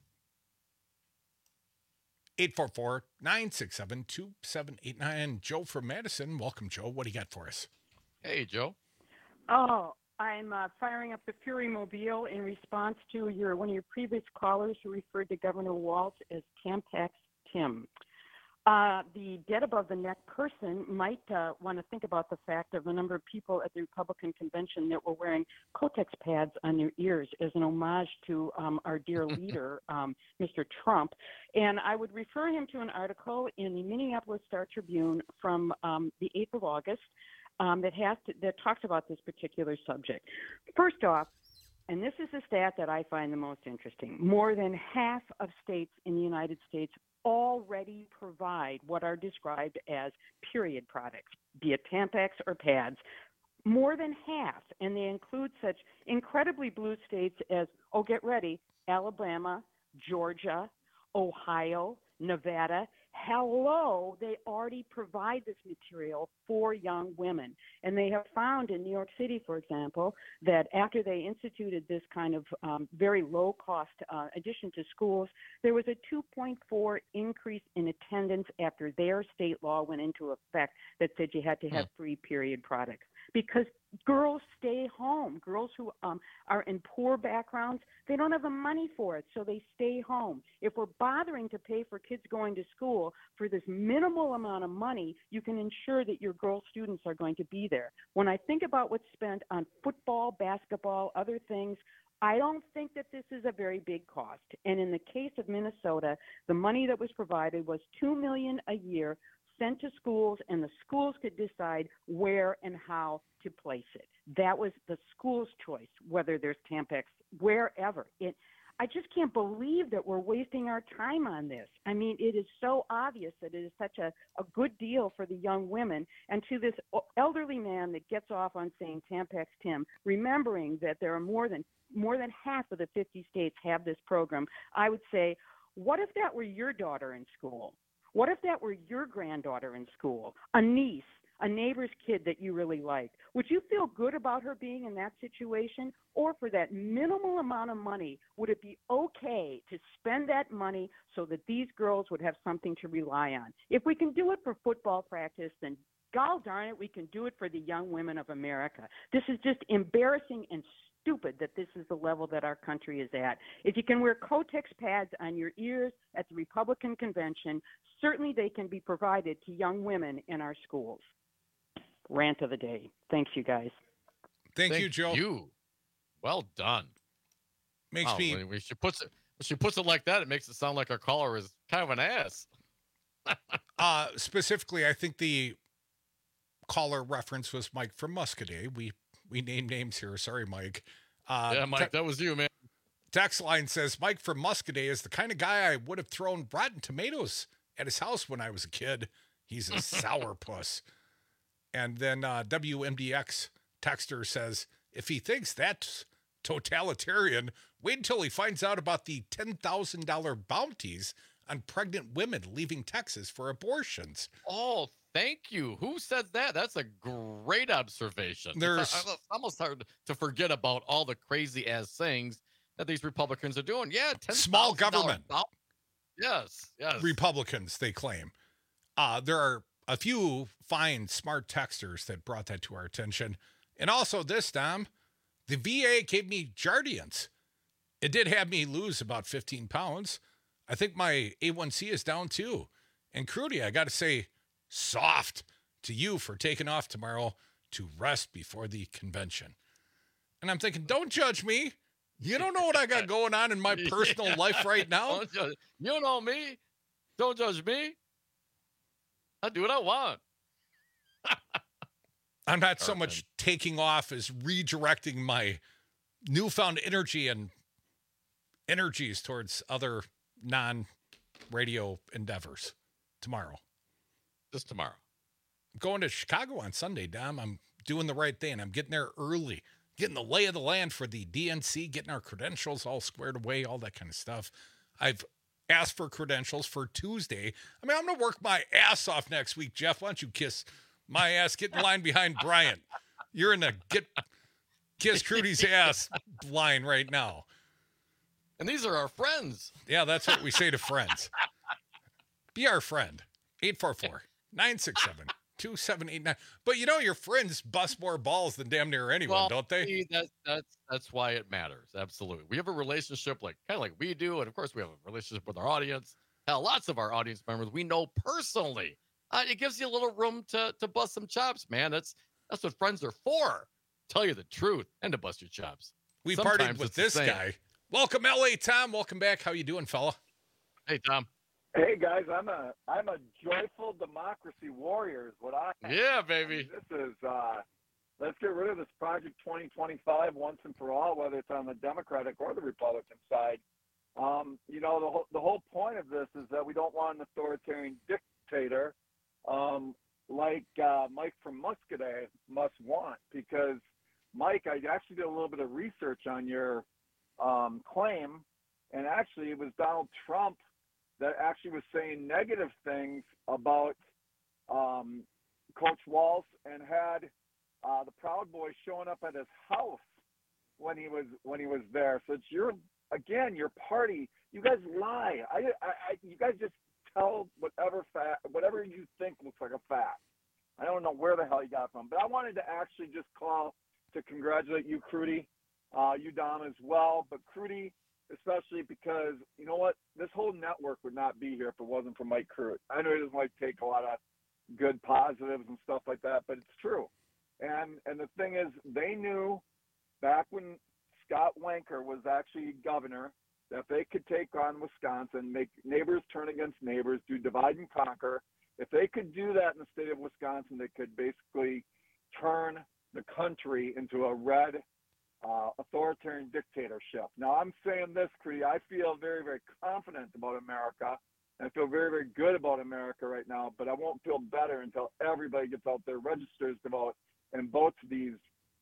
eight four four, nine six seven, two seven eight nine. Joe from Madison. Welcome, Joe. What do you got for us? Hey, Joe. Oh, I'm uh, firing up the Fury Mobile in response to your one of your previous callers who referred to Governor Walz as Tampax Tim. Uh, the dead above the neck person might uh, want to think about the fact of the number of people at the Republican convention that were wearing Kotex pads on their ears as an homage to um, our dear leader, um, Mister Trump. And I would refer him to an article in the Minneapolis Star Tribune from um, the eighth of August um, that has to, that talks about this particular subject. First off, and this is the stat that I find the most interesting, more than half of states in the United States already provide what are described as period products, be it Tampax or pads. More than half, and they include such incredibly blue states as, oh, get ready, Alabama, Georgia, Ohio, Nevada. Hello, they already provide this material for young women. And they have found in New York City, for example, that after they instituted this kind of um, very low-cost uh, addition to schools, there was a two point four increase in attendance after their state law went into effect that said you had to have free period products. Because girls stay home. Girls who um, are in poor backgrounds, they don't have the money for it, so they stay home. If we're bothering to pay for kids going to school for this minimal amount of money, you can ensure that your girl students are going to be there. When I think about what's spent on football, basketball, other things, I don't think that this is a very big cost. And in the case of Minnesota, the money that was provided was two million dollars a year sent to schools, and the schools could decide where and how to place it. That was the school's choice, whether there's Tampax, wherever. It, I just can't believe that we're wasting our time on this. I mean, it is so obvious that it is such a, a good deal for the young women. And to this elderly man that gets off on saying Tampax Tim, remembering that there are more than more than half of the fifty states have this program, I would say, what if that were your daughter in school? What if that were your granddaughter in school, a niece, a neighbor's kid that you really liked? Would you feel good about her being in that situation? Or for that minimal amount of money, would it be okay to spend that money so that these girls would have something to rely on? If we can do it for football practice, then gol darn it, we can do it for the young women of America. This is just embarrassing and stupid that this is the level that our country is at. If you can wear Kotex pads on your ears at the Republican convention, certainly they can be provided to young women in our schools. Rant of the day. Thanks, you guys. Thank, Thank you, Joe. You. Well done. Makes wow, me. When she puts it, when she puts it like that, it makes it sound like our caller is kind of an ass. uh, specifically, I think the caller reference was Mike from Muscadet. We we named names here. Sorry, Mike. Uh, yeah, Mike, te- that was you, man. Text line says, Mike from Muscadet is the kind of guy I would have thrown rotten tomatoes at his house when I was a kid. He's a sourpuss. And then uh, W M D X texter says, if he thinks that's totalitarian, wait until he finds out about the ten thousand dollars bounties on pregnant women leaving Texas for abortions. Oh, thank you. Who said that? That's a great observation. There's it's, it's almost hard to forget about all the crazy ass things that these Republicans are doing. Yeah, ten small government. Bounty. Yes, yes. Republicans, they claim. Uh, there are a few fine, smart texters that brought that to our attention. And also this time, the V A gave me Jardiance. It did have me lose about fifteen pounds. I think my A one C is down too. And Crudy, I got to say, soft to you for taking off tomorrow to rest before the convention. And I'm thinking, don't judge me. You don't know what I got going on in my personal yeah. life right now. Don't judge. You know me. Don't judge me. I do what I want. I'm not so much taking off as redirecting my newfound energy and energies towards other non-radio endeavors tomorrow. Just tomorrow. I'm going to Chicago on Sunday, Dom. I'm doing the right thing. I'm getting there early, getting the lay of the land for the D N C, getting our credentials all squared away, all that kind of stuff. I've asked for credentials for Tuesday. I mean, I'm going to work my ass off next week, Jeff. Why don't you kiss my ass, get in line behind Brian. You're in the get kiss Crudy's ass line right now. And these are our friends. Yeah, that's what we say to friends. Be our friend. eight four four, nine six seven, two seven eight nine. But you know, your friends bust more balls than damn near anyone, well, don't they? See, that's, that's, that's why it matters. Absolutely. We have a relationship like kind of like we do. And of course, we have a relationship with our audience. Hell, lots of our audience members we know personally. Uh, it gives you a little room to to bust some chops, man. That's that's what friends are for. Tell you the truth and to bust your chops. We Sometimes partied with this the guy. Welcome, L A Tom. Welcome back. How you doing, fella? Hey, Tom. Hey guys, I'm a I'm a joyful democracy warrior. Is what I am. Yeah, baby. This is uh, let's get rid of this Project twenty twenty-five once and for all, whether it's on the Democratic or the Republican side. Um, you know, the whole the whole point of this is that we don't want an authoritarian dictator. Um, like uh, Mike from Muscadet must want, because Mike, I actually did a little bit of research on your um, claim, and actually it was Donald Trump that actually was saying negative things about um, Coach Walz, and had uh, the Proud Boys showing up at his house when he was when he was there. So it's your again your party. You guys lie. I, I, I you guys just tell whatever fact, whatever you think looks like a fact. I don't know where the hell you got it from, but I wanted to actually just call to congratulate you, Crudy, uh, you, Dom, as well. But Crudy, especially because, you know what, this whole network would not be here if it wasn't for Mike Crudy. I know he doesn't like to take a lot of good positives and stuff like that, but it's true. And and the thing is, they knew back when Scott Wanker was actually governor, that if they could take on Wisconsin, make neighbors turn against neighbors, do divide and conquer, if they could do that in the state of Wisconsin, they could basically turn the country into a red uh, authoritarian dictatorship. Now, I'm saying this, Crudy, I feel very, very confident about America, and I feel very, very good about America right now, but I won't feel better until everybody gets out there, registers to vote, and votes these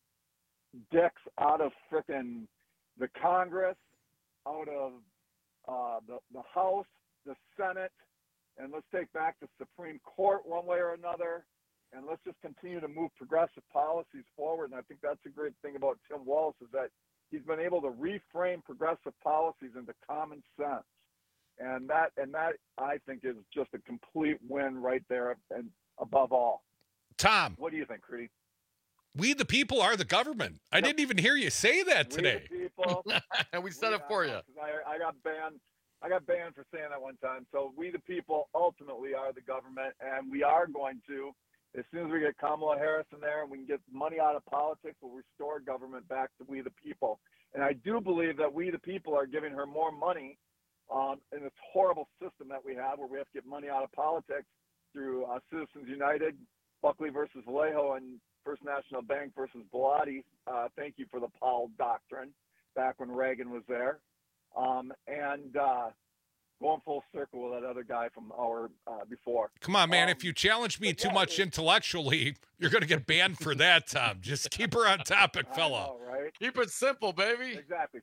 dicks out of frickin' the Congress, out of uh, the, the House, the Senate, and let's take back the Supreme Court one way or another, and let's just continue to move progressive policies forward. And I think that's a great thing about Tim Walz, is that he's been able to reframe progressive policies into common sense. And that, and that I think is just a complete win right there, and above all. Tom. What do you think, Crudy? We the people are the government. I yep. didn't even hear you say that today. We the people. And we said we, it for you. I, I got banned. I got banned for saying that one time. So we the people ultimately are the government, and we are going to, as soon as we get Kamala Harris in there and we can get money out of politics, we'll restore government back to we the people. And I do believe that we the people are giving her more money um, in this horrible system that we have where we have to get money out of politics through uh, Citizens United, Buckley versus Vallejo, and First National Bank versus Bilotti. Uh, thank you for the Powell Doctrine back when Reagan was there. Um, and uh, going full circle with that other guy from our uh, before. Come on, man. Um, if you challenge me too yeah, much it, intellectually, you're going to get banned for that, Tom. Just keep her on topic, fella. I know, right? Keep it simple, baby. Exactly.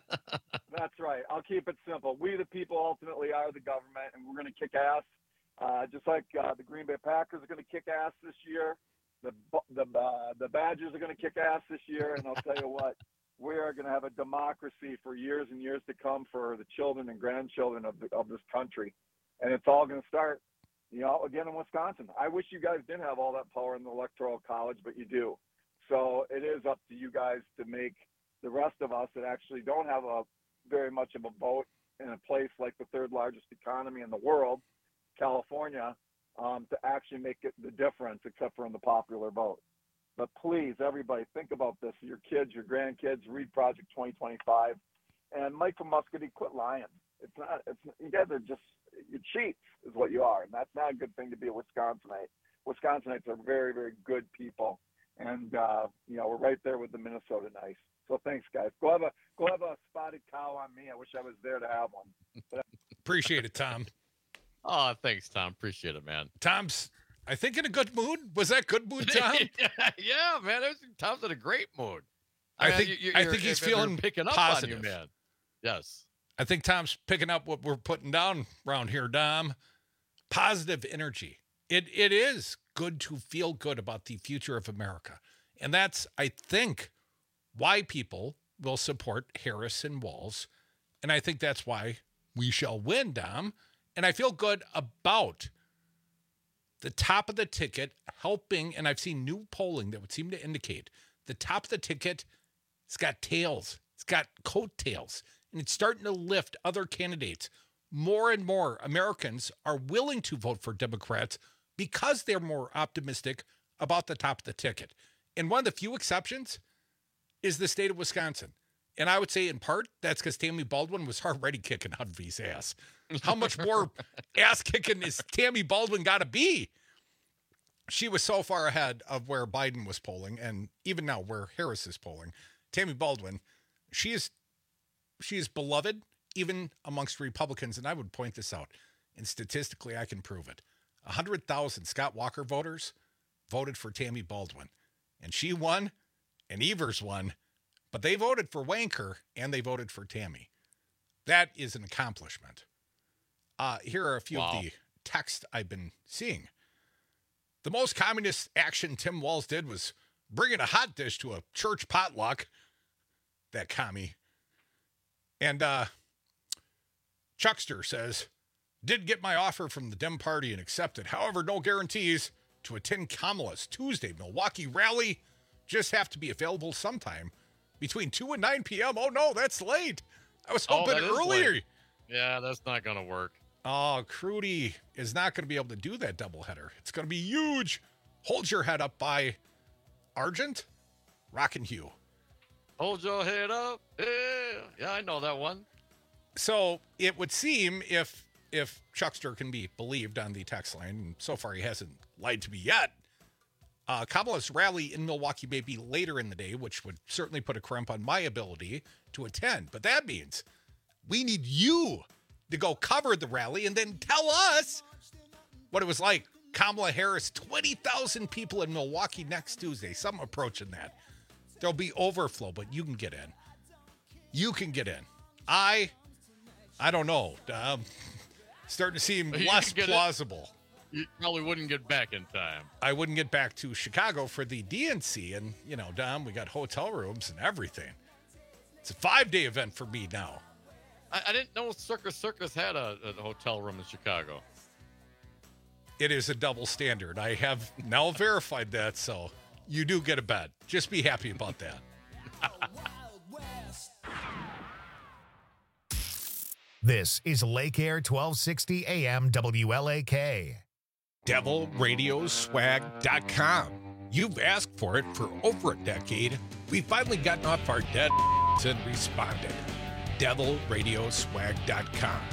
That's right. I'll keep it simple. We, the people, ultimately are the government, and we're going to kick ass. Uh, just like uh, the Green Bay Packers are going to kick ass this year. The the uh, the Badgers are going to kick ass this year, and I'll tell you what, we are going to have a democracy for years and years to come for the children and grandchildren of the, of this country, and it's all going to start, you know, again in Wisconsin. I wish you guys didn't have all that power in the Electoral College, but you do. So it is up to you guys to make the rest of us that actually don't have a very much of a vote in a place like the third largest economy in the world, California, um, to actually make it the difference, except for in the popular vote. But please, everybody, think about this. Your kids, your grandkids, read Project twenty twenty-five. And Mike from Muscatine, quit lying. It's not, it's, you guys are just, you cheats is what you are. And that's not a good thing to be a Wisconsinite. Wisconsinites are very, very good people. And, uh, you know, we're right there with the Minnesota nice. So thanks, guys. Go have a, go have a spotted cow on me. I wish I was there to have one. But, Appreciate it, Tom. Oh, thanks, Tom. Appreciate it, man. Tom's, I think, in a good mood. Was that good mood, Tom? Yeah, man. Was, Tom's in a great mood. I, I mean, think you, I think he's feeling picking up positive. on you, man. Yes. I think Tom's picking up what we're putting down around here, Dom. Positive energy. It it is good to feel good about the future of America. And that's, I think, why people will support Harris and Walz. And I think that's why we shall win, Dom. And I feel good about the top of the ticket helping, and I've seen new polling that would seem to indicate the top of the ticket, it's got tails. It's got coattails. And it's starting to lift other candidates. More and more Americans are willing to vote for Democrats because they're more optimistic about the top of the ticket. And one of the few exceptions is the state of Wisconsin. And I would say in part, that's because Tammy Baldwin was already kicking out of his ass. How much more ass kicking is Tammy Baldwin got to be? She was so far ahead of where Biden was polling, and even now where Harris is polling. Tammy Baldwin, she is she is beloved even amongst Republicans, and I would point this out, and statistically I can prove it. one hundred thousand Scott Walker voters voted for Tammy Baldwin, and she won, and Evers won, but they voted for Wanker, and they voted for Tammy. That is an accomplishment. Uh, here are a few wow. of the texts I've been seeing. The most communist action Tim Walz did was bringing a hot dish to a church potluck. That commie. And uh, Chuckster says, did get my offer from the Dem Party and accepted. However, no guarantees to attend Kamala's Tuesday Milwaukee rally. Just have to be available sometime between two and nine p.m. Oh, no, that's late. I was hoping oh, earlier. Late. Yeah, that's not going to work. Oh, Crudy is not going to be able to do that doubleheader. It's going to be huge. Hold Your Head Up by Argent, Rockin' Hugh. Hold your head up. Yeah, yeah, I know that one. So it would seem if if Chuckster can be believed on the text line, and so far he hasn't lied to me yet, uh, Kamala's rally in Milwaukee may be later in the day, which would certainly put a crimp on my ability to attend. But that means we need you to go cover the rally and then tell us what it was like. Kamala Harris, twenty thousand people in Milwaukee next Tuesday, something approaching that. There'll be overflow, but you can get in. You can get in. I, I don't know. Um, starting to seem you less plausible. It. You probably wouldn't get back in time. I wouldn't get back to Chicago for the D N C. And, you know, Dom, we got hotel rooms and everything. It's a five-day event for me now. I, I didn't know Circus Circus had a, a hotel room in Chicago. It is a double standard. I have now verified that, so you do get a bed. Just be happy about that. This is Lake Air twelve sixty A M W L A K. Devil Radio Swag dot com. You've asked for it for over a decade. We've finally gotten off our dead and responded. Devil Radio Swag dot com.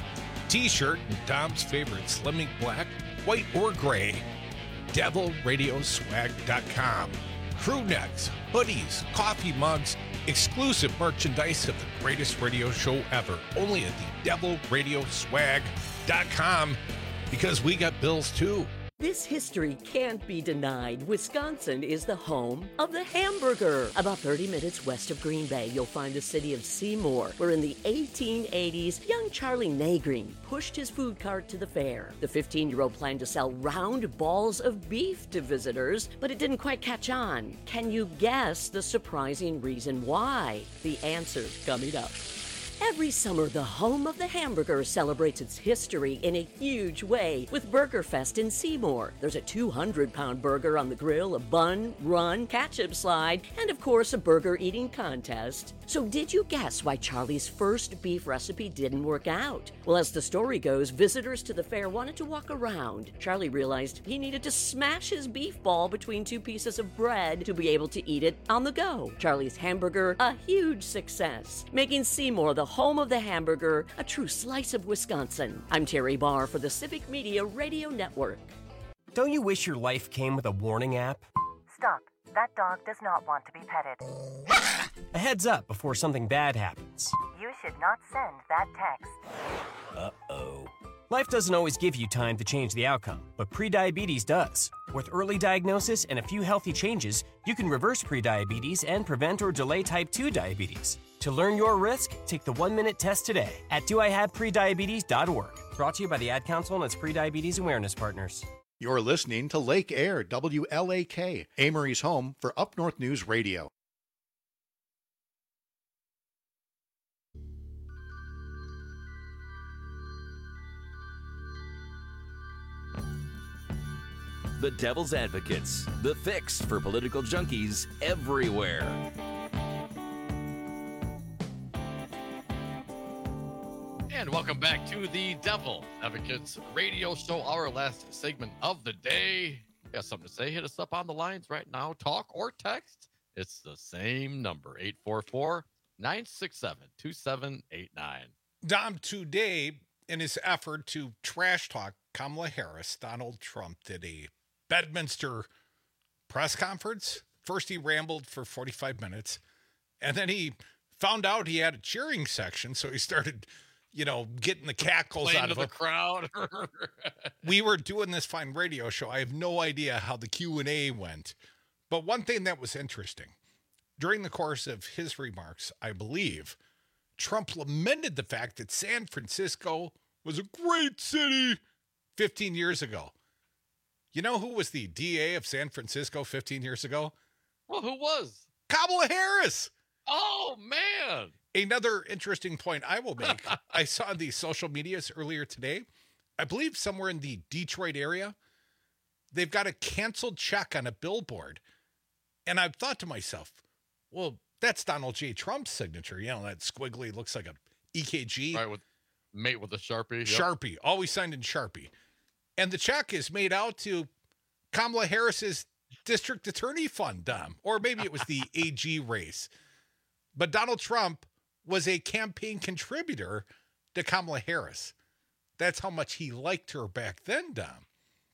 T-shirt in Dom's favorite Slim Ink Black, white or gray. devil radio swag dot com. Crew necks, hoodies, coffee mugs, exclusive merchandise of the greatest radio show ever. Only at the devil radio swag dot com, because we got bills too. This history can't be denied. Wisconsin is the home of the hamburger. About thirty minutes west of Green Bay, you'll find the city of Seymour, where in the eighteen eighties, young Charlie Nagreen pushed his food cart to the fair. The fifteen-year-old planned to sell round balls of beef to visitors, but it didn't quite catch on. Can you guess the surprising reason why? The answer's coming up. Every summer, the home of the hamburger celebrates its history in a huge way with Burger Fest in Seymour. There's a two hundred pound burger on the grill, a bun, run, ketchup slide, and of course, a burger eating contest. So did you guess why Charlie's first beef recipe didn't work out? Well, as the story goes, visitors to the fair wanted to walk around. Charlie realized he needed to smash his beef ball between two pieces of bread to be able to eat it on the go. Charlie's hamburger, a huge success, making Seymour the home of the hamburger, a true slice of Wisconsin. I'm Terry Barr for the Civic Media Radio Network. Don't you wish your life came with a warning app? Stop. That dog does not want to be petted. A heads up before something bad happens. You should not send that text. Uh-oh. Life doesn't always give you time to change the outcome, but prediabetes does. With early diagnosis and a few healthy changes, you can reverse prediabetes and prevent or delay type two diabetes. To learn your risk, take the one-minute test today at do I have prediabetes dot org. Brought to you by the Ad Council and its prediabetes awareness partners. You're listening to Lake Air, W L A K, Amory's home for Up North News Radio. The Devil's Advocates, the fix for political junkies everywhere. And welcome back to the Devil Advocates Radio Show, our last segment of the day. You got something to say? Hit us up on the lines right now. Talk or text. It's the same number, eight four four, nine six seven, two seven eight nine. Dom, today, in his effort to trash talk Kamala Harris, Donald Trump did a Bedminster press conference. First, he rambled for forty-five minutes, and then he found out he had a cheering section, so he started, you know, getting the cackles Playing out to of the it. crowd. We were doing this fine radio show. I have no idea how the Q and A went, but one thing that was interesting, during the course of his remarks, I believe, Trump lamented the fact that San Francisco was a great city fifteen years ago. You know who was the D A of San Francisco fifteen years ago? Well, who was? Kamala Harris. Oh, man. Another interesting point I will make. I saw the social medias earlier today. I believe somewhere in the Detroit area, they've got a canceled check on a billboard. And I've thought to myself, well, that's Donald J. Trump's signature. You know, that squiggly looks like a E K G. Right, with mate with a Sharpie. Yep. Sharpie, always signed in Sharpie. And the check is made out to Kamala Harris's district attorney fund, Dom. Or maybe it was the A G race. But Donald Trump was a campaign contributor to Kamala Harris. That's how much he liked her back then, Dom.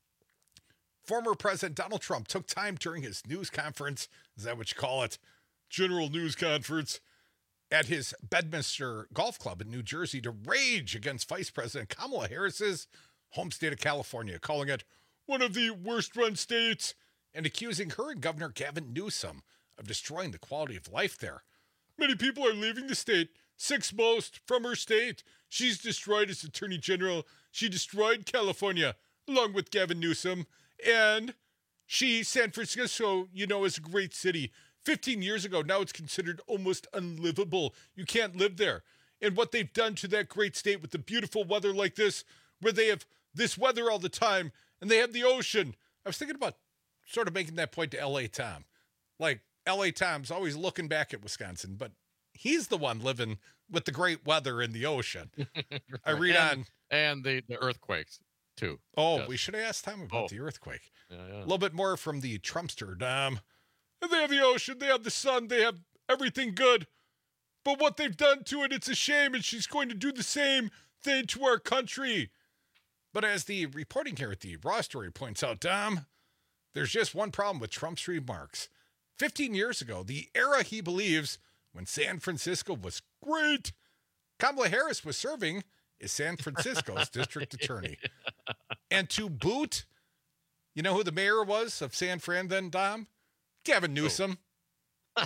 Former President Donald Trump took time during his news conference, is that what you call it? General news conference, at his Bedminster Golf Club in New Jersey to rage against Vice President Kamala Harris's home state of California, calling it one of the worst-run states and accusing her and Governor Gavin Newsom of destroying the quality of life there. Many people are leaving the state, six most from her state. She's destroyed as Attorney General. She destroyed California, along with Gavin Newsom. And she, San Francisco, you know, is a great city. fifteen years ago, now it's considered almost unlivable. You can't live there. And what they've done to that great state with the beautiful weather like this, where they have this weather all the time, and they have the ocean. I was thinking about sort of making that point to L A Tom. Like, L A Tom's always looking back at Wisconsin, but he's the one living with the great weather in the ocean. I read and, on. And the, the earthquakes, too. Oh, Yes. we should have asked Tom about Oh. the earthquake. Yeah, yeah. A little bit more from the Trumpster, Dom. And they have the ocean, they have the sun, they have everything good. But what they've done to it, it's a shame, and she's going to do the same thing to our country. But as the reporting here at the Raw Story points out, Dom, there's just one problem with Trump's remarks. fifteen years ago, the era he believes when San Francisco was great, Kamala Harris was serving as San Francisco's district attorney. And to boot, you know who the mayor was of San Fran then, Dom? Gavin Newsom. Oh.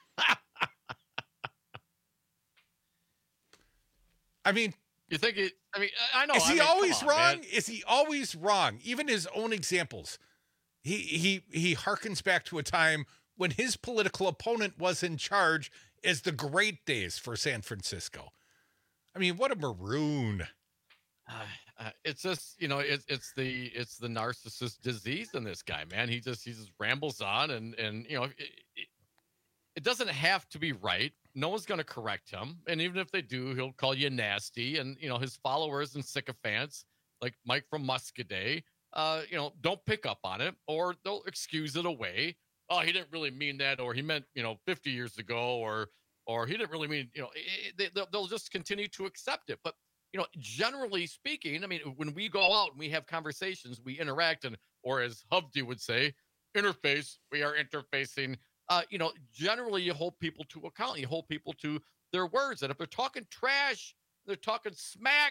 I mean, you think it? I mean, I know. Is I he mean, always on, wrong? Man. Is he always wrong? Even his own examples. He he he harkens back to a time when his political opponent was in charge as the great days for San Francisco. I mean, what a maroon. Uh, uh, it's just, you know, it's it's the it's the narcissist disease in this guy, man. He just he just rambles on, and and you know, it, it, it doesn't have to be right. No one's going to correct him, and even if they do, he'll call you nasty. And you know, his followers and sycophants like Mike from Muscadet, uh, you know, don't pick up on it, or they'll excuse it away. Oh, he didn't really mean that, or he meant, you know, fifty years ago, or or he didn't really mean, you know, it, they, they'll, they'll just continue to accept it. But you know, generally speaking, I mean, when we go out and we have conversations, we interact, and or as Hovde would say, interface. We are interfacing. Uh, you know, generally you hold people to account. You hold people to their words. And if they're talking trash, they're talking smack,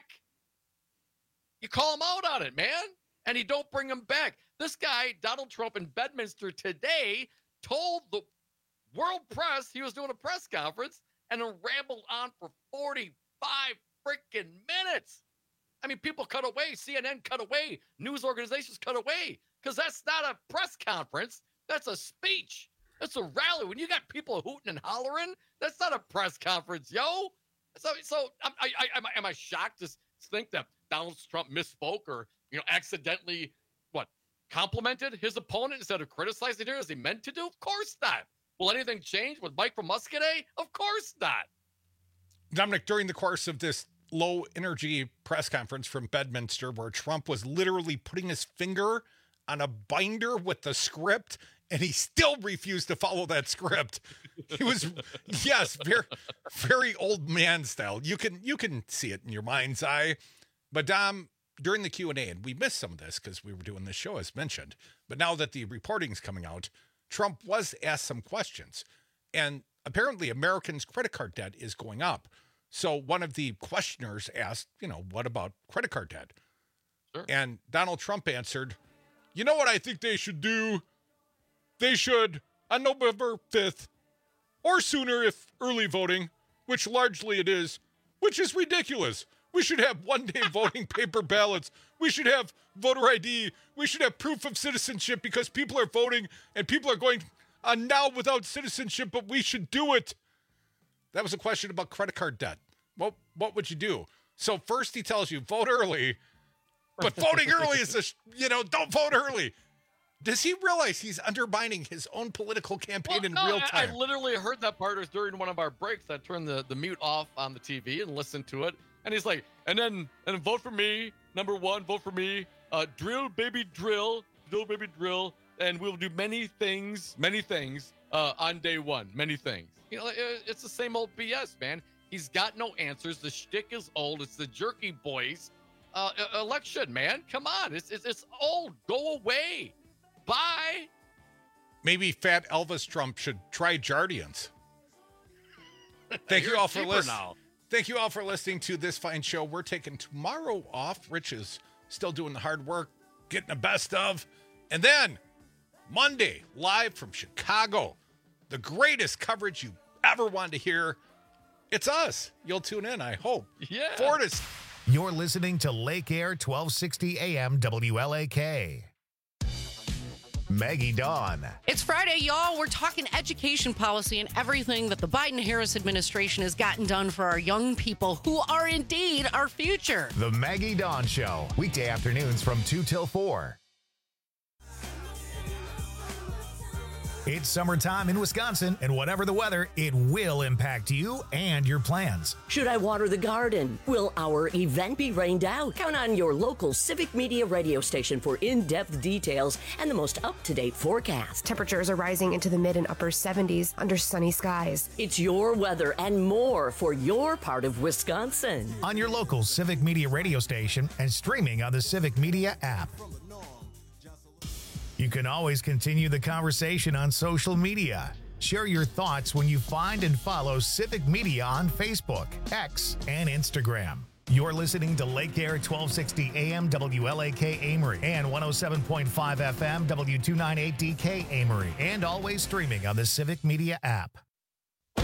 you call them out on it, man. And you don't bring them back. This guy, Donald Trump in Bedminster today, told the world press he was doing a press conference and then rambled on for forty-five freaking minutes. I mean, people cut away. C N N cut away. News organizations cut away. Because that's not a press conference. That's a speech. That's a rally. When you got people hooting and hollering, that's not a press conference, yo. So, so I, I, am, I, am I shocked to think that Donald Trump misspoke or, you know, accidentally, what, complimented his opponent instead of criticizing her as he meant to do? Of course not. Will anything change with Mike from Muscadet? Of course not. Dominic, during the course of this low-energy press conference from Bedminster, where Trump was literally putting his finger on a binder with the script, and he still refused to follow that script. He was, yes, very, very old man style. You can you can see it in your mind's eye. But Dom, during the Q and A, and we missed some of this because we were doing this show as mentioned, but now that the reporting's coming out, Trump was asked some questions. And apparently Americans' credit card debt is going up. So one of the questioners asked, you know, what about credit card debt? Sure. And Donald Trump answered, you know what I think they should do? They should, on November fifth, or sooner if early voting, which largely it is, which is ridiculous. We should have one-day voting paper ballots. We should have voter I D. We should have proof of citizenship because people are voting and people are going on now without citizenship, but we should do it. That was a question about credit card debt. What, what would you do? So first he tells you, vote early, but voting early is, a, you know, don't vote early. Does he realize he's undermining his own political campaign well, in no, real time? I, I literally heard that part was during one of our breaks. I turned the, the mute off on the T V and listened to it. And he's like, and then and vote for me. Number one, vote for me. Uh, drill, baby, drill. Drill, baby, drill. And we'll do many things, many things uh, on day one. Many things. You know, it, it's the same old B S, man. He's got no answers. The shtick is old. It's the jerky boys uh, election, man. Come on. It's, it's, it's old. Go away. Bye. Maybe Fat Elvis Trump should try Jardians. Thank you all for listening. Thank you all for listening to this fine show. We're taking tomorrow off. Rich is still doing the hard work, getting the best of. And then Monday, live from Chicago, the greatest coverage you ever wanted to hear. It's us. You'll tune in, I hope. Yeah. Fortis. You're listening to Lake Air twelve sixty A M W L A K. Maggie Dawn. It's Friday, y'all. We're talking education policy and everything that the Biden-Harris administration has gotten done for our young people who are indeed our future. The Maggie Dawn Show, weekday afternoons from two till four. It's summertime in Wisconsin, and whatever the weather, it will impact you and your plans. Should I water the garden? Will our event be rained out? Count on your local Civic Media radio station for in-depth details and the most up-to-date forecast. Temperatures are rising into the mid and upper seventies under sunny skies. It's your weather and more for your part of Wisconsin. On your local Civic Media radio station and streaming on the Civic Media app. You can always continue the conversation on social media. Share your thoughts when you find and follow Civic Media on Facebook, X, and Instagram. You're listening to Lake Air twelve sixty A M W L A K Amory and one oh seven point five F M W two ninety-eight D K Amory, and always streaming on the Civic Media app.